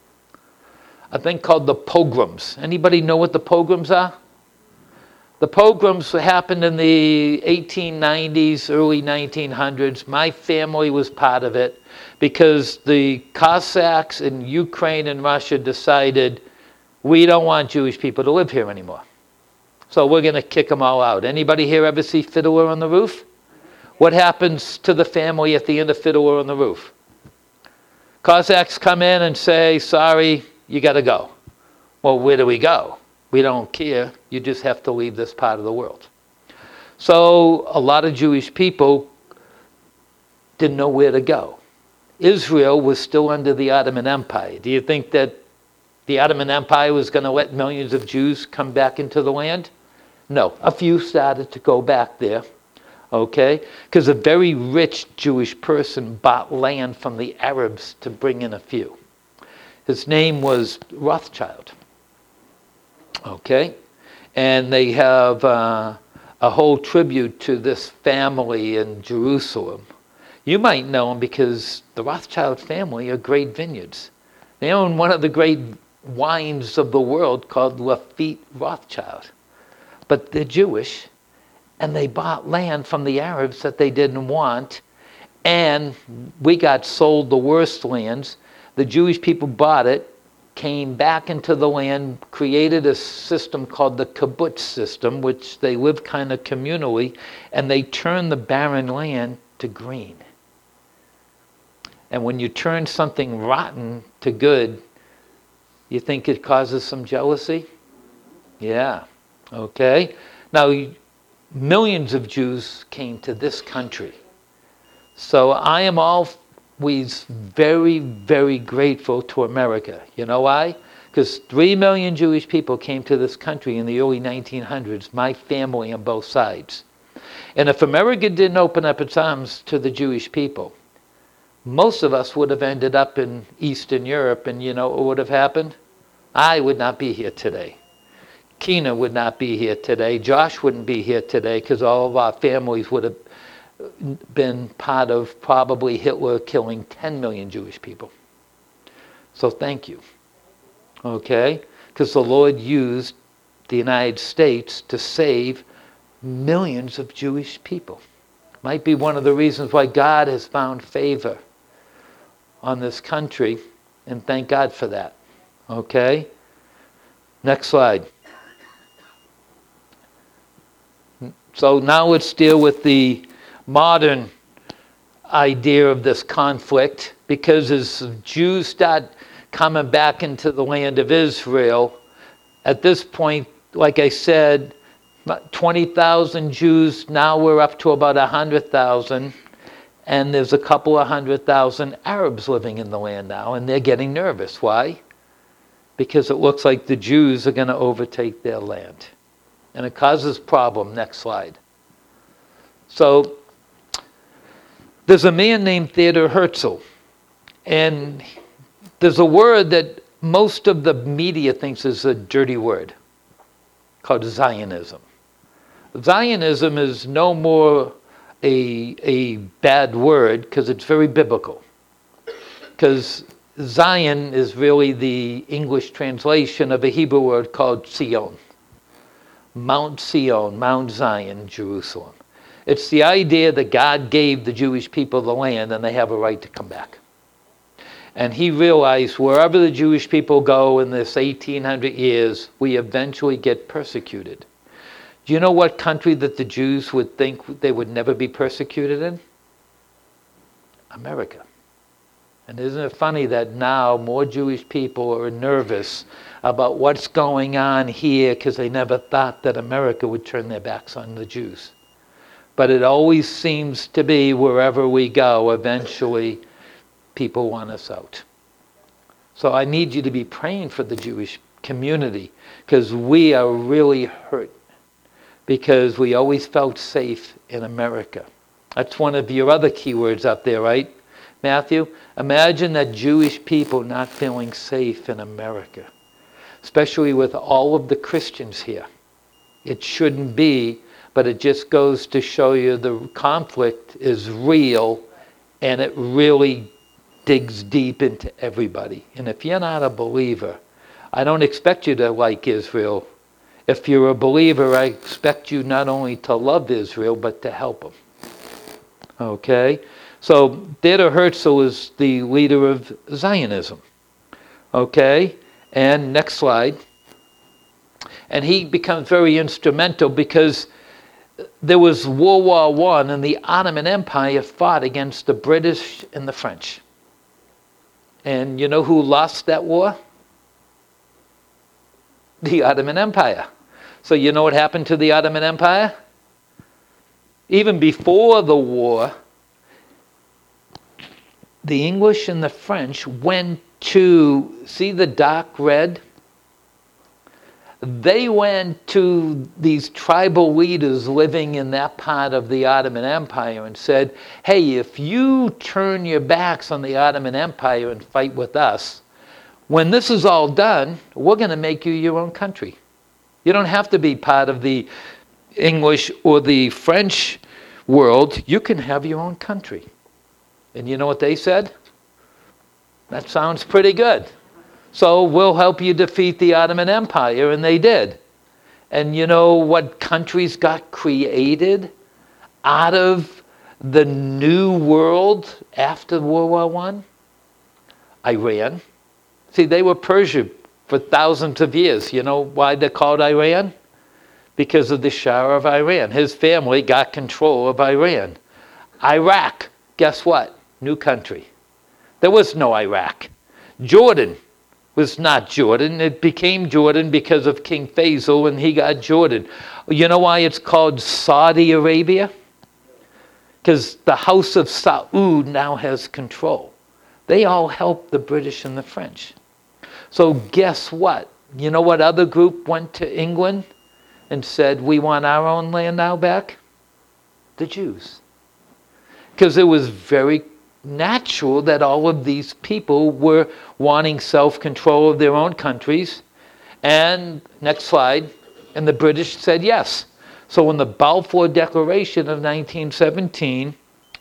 C: A thing called the pogroms. Anybody know what the pogroms are? The pogroms happened in the eighteen nineties, early nineteen hundreds. My family was part of it because the Cossacks in Ukraine and Russia decided we don't want Jewish people to live here anymore. So we're going to kick them all out. Anybody here ever see Fiddler on the Roof? What happens to the family at the end of Fiddler on the Roof? Cossacks come in and say, sorry, you got to go. Well, where do we go? We don't care. You just have to leave this part of the world. So a lot of Jewish people didn't know where to go. Israel was still under the Ottoman Empire. Do you think that the Ottoman Empire was going to let millions of Jews come back into the land? No. A few started to go back there. Okay? Because a very rich Jewish person bought land from the Arabs to bring in a few. His name was Rothschild. Okay? And they have uh, a whole tribute to this family in Jerusalem. You might know them because the Rothschild family are great vineyards. They own one of the great wines of the world called Lafitte Rothschild. But they're Jewish, and they bought land from the Arabs that they didn't want, and we got sold the worst lands. The Jewish people bought it, came back into the land, created a system called the kibbutz system, which they lived kind of communally, and they turned the barren land to green. And when you turn something rotten to good, you think it causes some jealousy? Yeah. Okay. Now, millions of Jews came to this country. So I am always very, very grateful to America. You know why? Because Because three million Jewish people came to this country in the early nineteen hundreds, my family on both sides. And if America didn't open up its arms to the Jewish people, most of us would have ended up in Eastern Europe, and you know what would have happened? I would not be here today. Keena would not be here today. Josh wouldn't be here today because all of our families would have been part of probably Hitler killing ten million Jewish people. So thank you. Okay? Because the Lord used the United States to save millions of Jewish people. Might be one of the reasons why God has found favor on this country, and thank God for that. Okay? Next slide. So now let's deal with the modern idea of this conflict, because as Jews start coming back into the land of Israel, at this point, like I said, twenty thousand Jews, now we're up to about one hundred thousand, and there's a couple of hundred thousand Arabs living in the land now, and they're getting nervous. Why? Because it looks like the Jews are going to overtake their land. And it causes problem. Next slide. So there's a man named Theodor Herzl, and there's a word that most of the media thinks is a dirty word called Zionism. Zionism is no more a, a bad word because it's very biblical. Because Zion is really the English translation of a Hebrew word called Zion. Mount Zion, Mount Zion, Jerusalem. It's the idea that God gave the Jewish people the land and they have a right to come back. And he realized wherever the Jewish people go in this eighteen hundred years, we eventually get persecuted. Do you know what country that the Jews would think they would never be persecuted in? America. And isn't it funny that now more Jewish people are nervous about what's going on here because they never thought that America would turn their backs on the Jews. But it always seems to be wherever we go, eventually people want us out. So I need you to be praying for the Jewish community because we are really hurt because we always felt safe in America. That's one of your other keywords up there, right, Matthew? Imagine that Jewish people not feeling safe in America, especially with all of the Christians here. It shouldn't be, but it just goes to show you the conflict is real and it really digs deep into everybody. And if you're not a believer, I don't expect you to like Israel. If you're a believer, I expect you not only to love Israel, but to help them. Okay? So Theodor Herzl is the leader of Zionism. Okay? And next slide. And he becomes very instrumental because there was World War One and the Ottoman Empire fought against the British and the French. And you know who lost that war? The Ottoman Empire. So you know what happened to the Ottoman Empire? Even before the war, the English and the French went to, see the dark red? They went to these tribal leaders living in that part of the Ottoman Empire and said, hey, if you turn your backs on the Ottoman Empire and fight with us, when this is all done, we're going to make you your own country. You don't have to be part of the English or the French world. You can have your own country. And you know what they said? That sounds pretty good. So we'll help you defeat the Ottoman Empire, and they did. And you know what countries got created out of the new world after World War One? Iran. See, they were Persia for thousands of years. You know why they're called Iran? Because of the Shah of Iran. His family got control of Iran. Iraq, guess what? New country. There was no Iraq. Jordan was not Jordan. It became Jordan because of King Faisal, and he got Jordan. You know why it's called Saudi Arabia? Because the House of Saud now has control. They all helped the British and the French. So guess what? You know what other group went to England and said, we want our own land now back? The Jews. Because it was very natural that all of these people were wanting self-control of their own countries. And, next slide, and the British said yes. So in the Balfour Declaration of nineteen seventeen,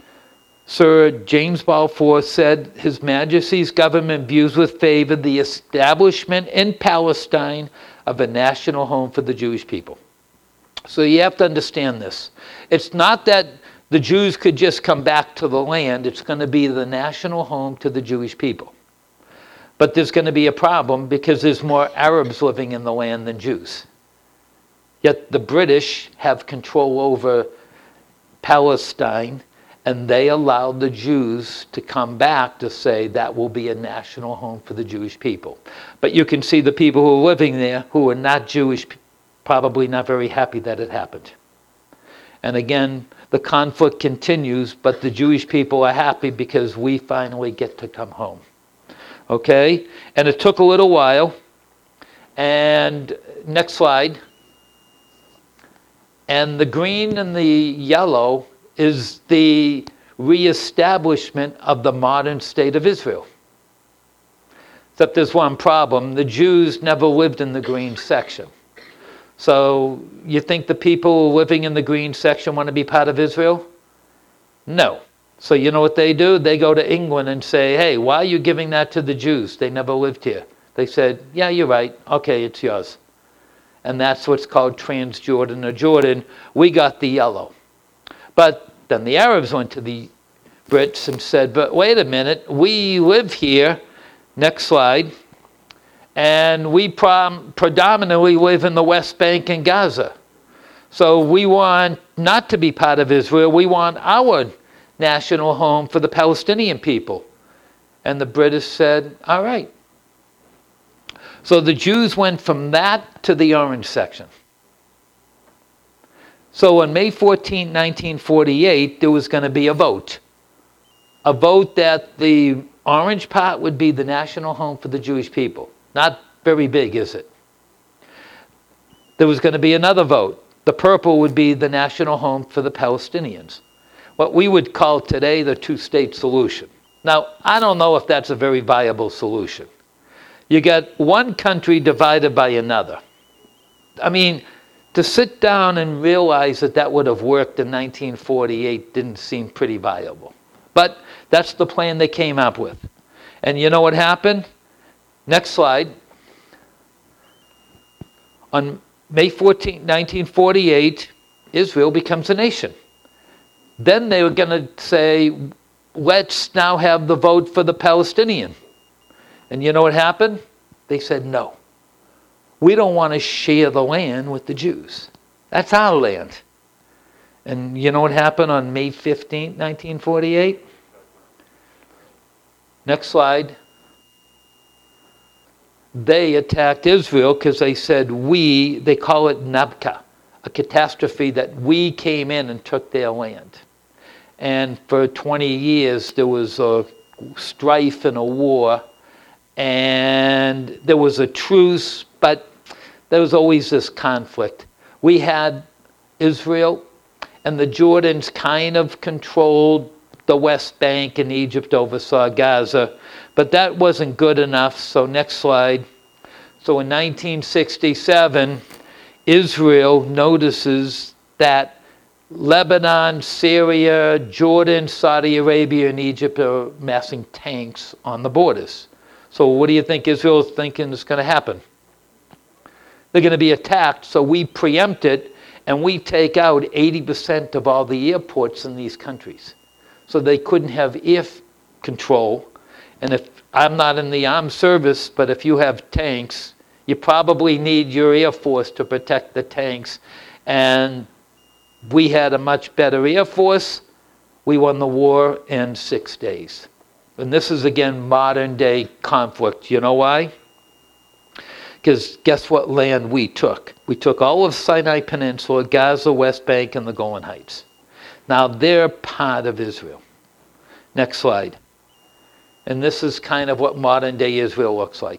C: Sir James Balfour said His Majesty's government views with favor the establishment in Palestine of a national home for the Jewish people. So you have to understand this. It's not that the Jews could just come back to the land. It's going to be the national home to the Jewish people. But there's going to be a problem because there's more Arabs living in the land than Jews. Yet the British have control over Palestine, and they allowed the Jews to come back to say that will be a national home for the Jewish people. But you can see the people who are living there who are not Jewish, probably not very happy that it happened. And again, the conflict continues, but the Jewish people are happy because we finally get to come home. Okay? And it took a little while. And next slide. And the green and the yellow is the reestablishment of the modern state of Israel. Except there's one problem. The Jews never lived in the green section. So you think the people living in the green section want to be part of Israel? No. So you know what they do? They go to England and say, hey, why are you giving that to the Jews? They never lived here. They said, yeah, you're right. Okay, it's yours. And that's what's called Transjordan or Jordan. We got the yellow. But then the Arabs went to the Brits and said, but wait a minute, we live here. Next slide. And we prom- predominantly live in the West Bank and Gaza. So we want not to be part of Israel. We want our national home for the Palestinian people. And the British said, all right. So the Jews went from that to the orange section. So on May fourteenth, nineteen forty-eight, there was going to be a vote. A vote that the orange part would be the national home for the Jewish people. Not very big, is it? There was going to be another vote. The purple would be the national home for the Palestinians. What we would call today the two-state solution. Now, I don't know if that's a very viable solution. You get one country divided by another. I mean, to sit down and realize that that would have worked in nineteen forty-eight didn't seem pretty viable. But that's the plan they came up with. And you know what happened? Next slide. On May fourteenth, nineteen forty-eight, Israel becomes a nation. Then they were going to say, let's now have the vote for the Palestinian. And you know what happened? They said, no. We don't want to share the land with the Jews. That's our land. And you know what happened on May fifteenth, nineteen forty-eight? Next slide. They attacked Israel because they said we, they call it Nabka, a catastrophe that we came in and took their land. And for twenty years there was a strife and a war, and there was a truce, but there was always this conflict. We had Israel, and the Jordans kind of controlled the West Bank, and Egypt oversaw Gaza. But that wasn't good enough, so next slide. So in nineteen sixty-seven, Israel notices that Lebanon, Syria, Jordan, Saudi Arabia, and Egypt are massing tanks on the borders. So what do you think Israel is thinking is going to happen? They're going to be attacked, so we preempt it, and we take out eighty percent of all the airports in these countries. So they couldn't have air control. And if I'm not in the armed service, but if you have tanks, you probably need your Air Force to protect the tanks. And we had a much better Air Force. We won the war in six days. And this is, again, modern day conflict. You know why? Because guess what land we took? We took all of Sinai Peninsula, Gaza, West Bank, and the Golan Heights. Now they're part of Israel. Next slide. And this is kind of what modern day Israel looks like.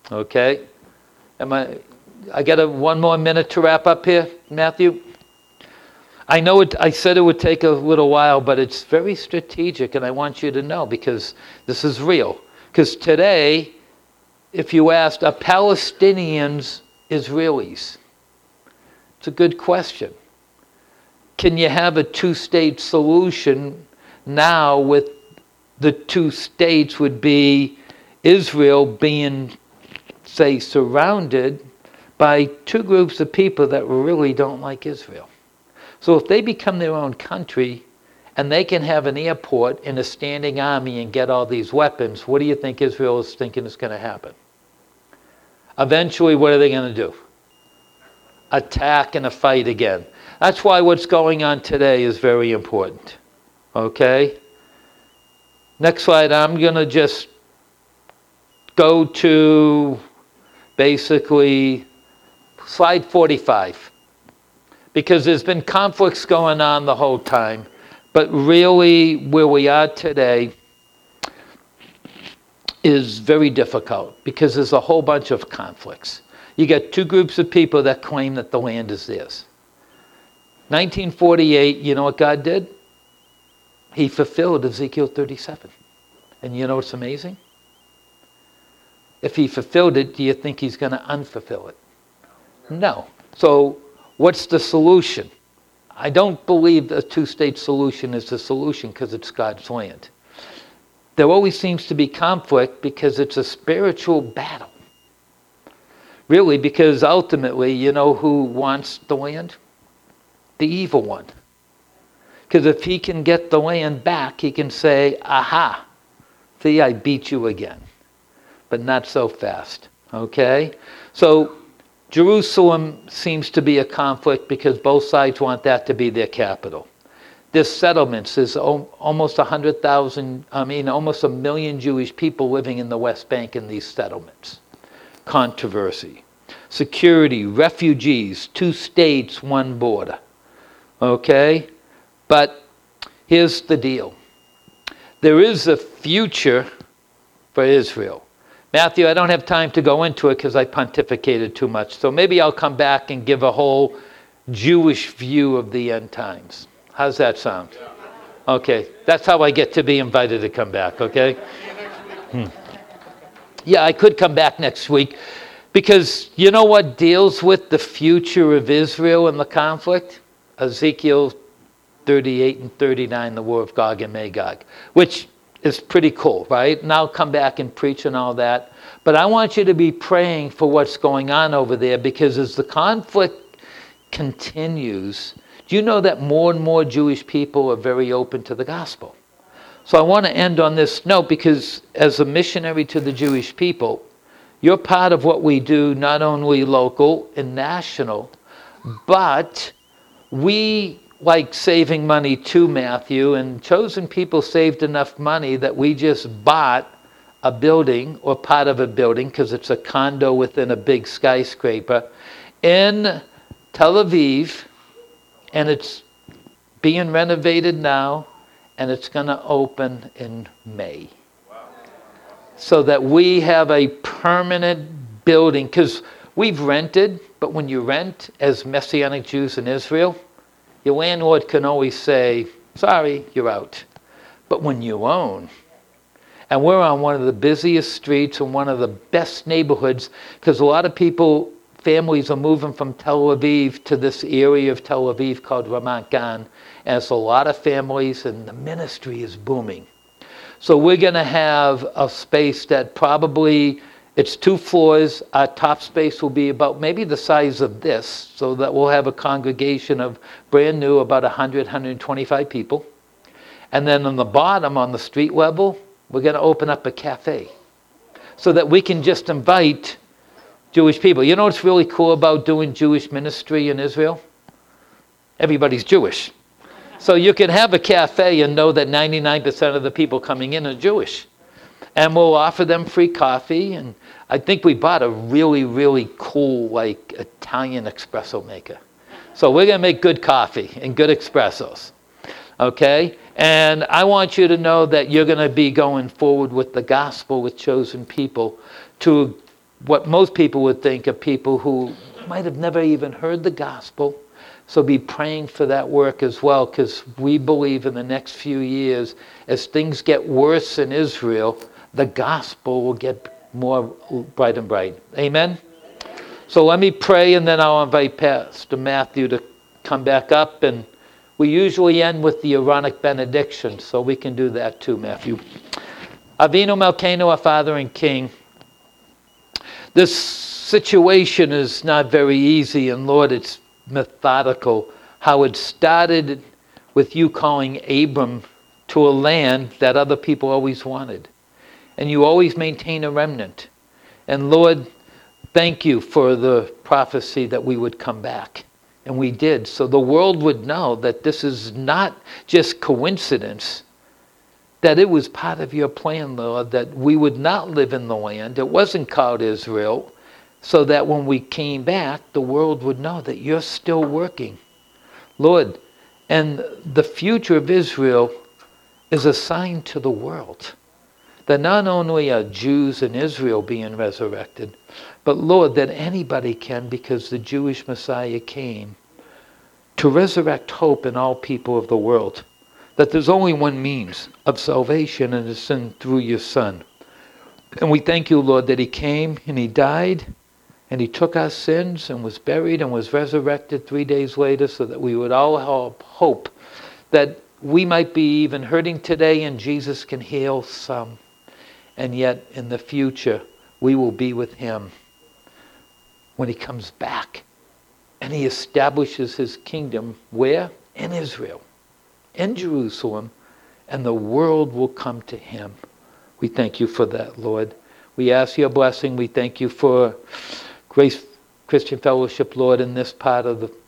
C: Okay? Am I, I got a, one more minute to wrap up here, Matthew? I know it, I said it would take a little while, but it's very strategic, and I want you to know because this is real. Because today, if you asked, are Palestinians Israelis? It's a good question. Can you have a two-state solution now with the two states would be Israel being, say, surrounded by two groups of people that really don't like Israel? So if they become their own country and they can have an airport and a standing army and get all these weapons, what do you think Israel is thinking is going to happen? Eventually, what are they going to do? Attack and a fight again. That's why what's going on today is very important. Okay? Next slide, I'm going to just go to basically slide forty-five. Because there's been conflicts going on the whole time. But really, where we are today is very difficult because there's a whole bunch of conflicts. You get two groups of people that claim that the land is theirs. nineteen forty-eight, you know what God did? He fulfilled Ezekiel thirty-seven. And you know what's amazing? If he fulfilled it, do you think he's going to unfulfill it? No. So what's the solution? I don't believe a two-state solution is the solution because it's God's land. There always seems to be conflict because it's a spiritual battle. Really, because ultimately, you know who wants the land? The evil one. Because if he can get the land back, he can say, aha, see, I beat you again. But not so fast. Okay? So Jerusalem seems to be a conflict because both sides want that to be their capital. There's settlements. There's almost one hundred thousand, I mean, almost a million Jewish people living in the West Bank in these settlements. Controversy. Security, refugees, two states, one border. Okay? But here's the deal. There is a future for Israel. Matthew, I don't have time to go into it because I pontificated too much. So maybe I'll come back and give a whole Jewish view of the end times. How's that sound? Okay, that's how I get to be invited to come back, okay? Hmm. Yeah, I could come back next week because you know what deals with the future of Israel and the conflict? Ezekiel thirty-eight and thirty-nine, the war of Gog and Magog, which is pretty cool, right? And I'll come back and preach and all that. But I want you to be praying for what's going on over there because as the conflict continues, do you know that more and more Jewish people are very open to the gospel? So I want to end on this note because as a missionary to the Jewish people, you're part of what we do, not only local and national, but we like saving money too, Matthew, and Chosen People saved enough money that we just bought a building or part of a building because it's a condo within a big skyscraper in Tel Aviv, and it's being renovated now, and it's going to open in May. Wow. So that we have a permanent building, because we've rented, but when you rent as Messianic Jews in Israel, your landlord can always say, sorry, you're out. But when you own, and we're on one of the busiest streets and one of the best neighborhoods, because a lot of people, families are moving from Tel Aviv to this area of Tel Aviv called Ramat Gan, and it's a lot of families, and the ministry is booming. So we're going to have a space that probably, it's two floors. Our top space will be about maybe the size of this, so that we'll have a congregation of brand new, about one hundred, one hundred twenty-five people. And then on the bottom, on the street level, we're going to open up a cafe so that we can just invite Jewish people. You know what's really cool about doing Jewish ministry in Israel? Everybody's Jewish. So you can have a cafe and know that ninety-nine percent of the people coming in are Jewish. And we'll offer them free coffee. And I think we bought a really, really cool, like, Italian espresso maker. So we're going to make good coffee and good espressos. Okay? And I want you to know that you're going to be going forward with the gospel with Chosen People to what most people would think of people who might have never even heard the gospel. So be praying for that work as well, because we believe in the next few years, as things get worse in Israel, the gospel will get more bright and bright. Amen? So let me pray, and then I'll invite Pastor Matthew to come back up. And we usually end with the Aaronic benediction, so we can do that too, Matthew. Avinu Malkeinu, our Father and King. This situation is not very easy, and Lord, it's methodical. How it started with you calling Abram to a land that other people always wanted. And you always maintain a remnant. And Lord, thank you for the prophecy that we would come back. And we did. So the world would know that this is not just coincidence, that it was part of your plan, Lord, that we would not live in the land. It wasn't called Israel, so that when we came back, the world would know that you're still working. Lord, and the future of Israel is a sign to the world that not only are Jews in Israel being resurrected, but Lord, that anybody can, because the Jewish Messiah came to resurrect hope in all people of the world. That there's only one means of salvation, and it's in through your Son. And we thank you, Lord, that he came and he died and he took our sins and was buried and was resurrected three days later, so that we would all have hope that we might be even hurting today and Jesus can heal some. And yet in the future we will be with him when he comes back and he establishes his kingdom. Where? In Israel, in Jerusalem, and the world will come to him. We thank you for that, Lord. We ask your blessing. We thank you for Grace Christian Fellowship, Lord, in this part of the,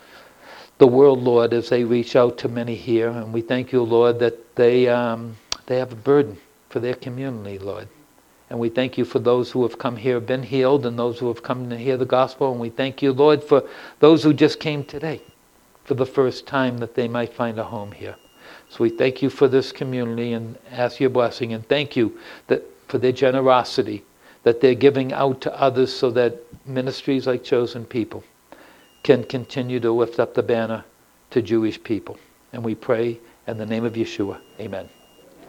C: the world, Lord, as they reach out to many here. And we thank you, Lord, that they um, they have a burden for their community, Lord. And we thank you for those who have come here, been healed, and those who have come to hear the gospel. And we thank you, Lord, for those who just came today for the first time, that they might find a home here. So we thank you for this community and ask your blessing. And thank you that for their generosity, that they're giving out to others, so that ministries like Chosen People can continue to lift up the banner to Jewish people. And we pray in the name of Yeshua. Amen.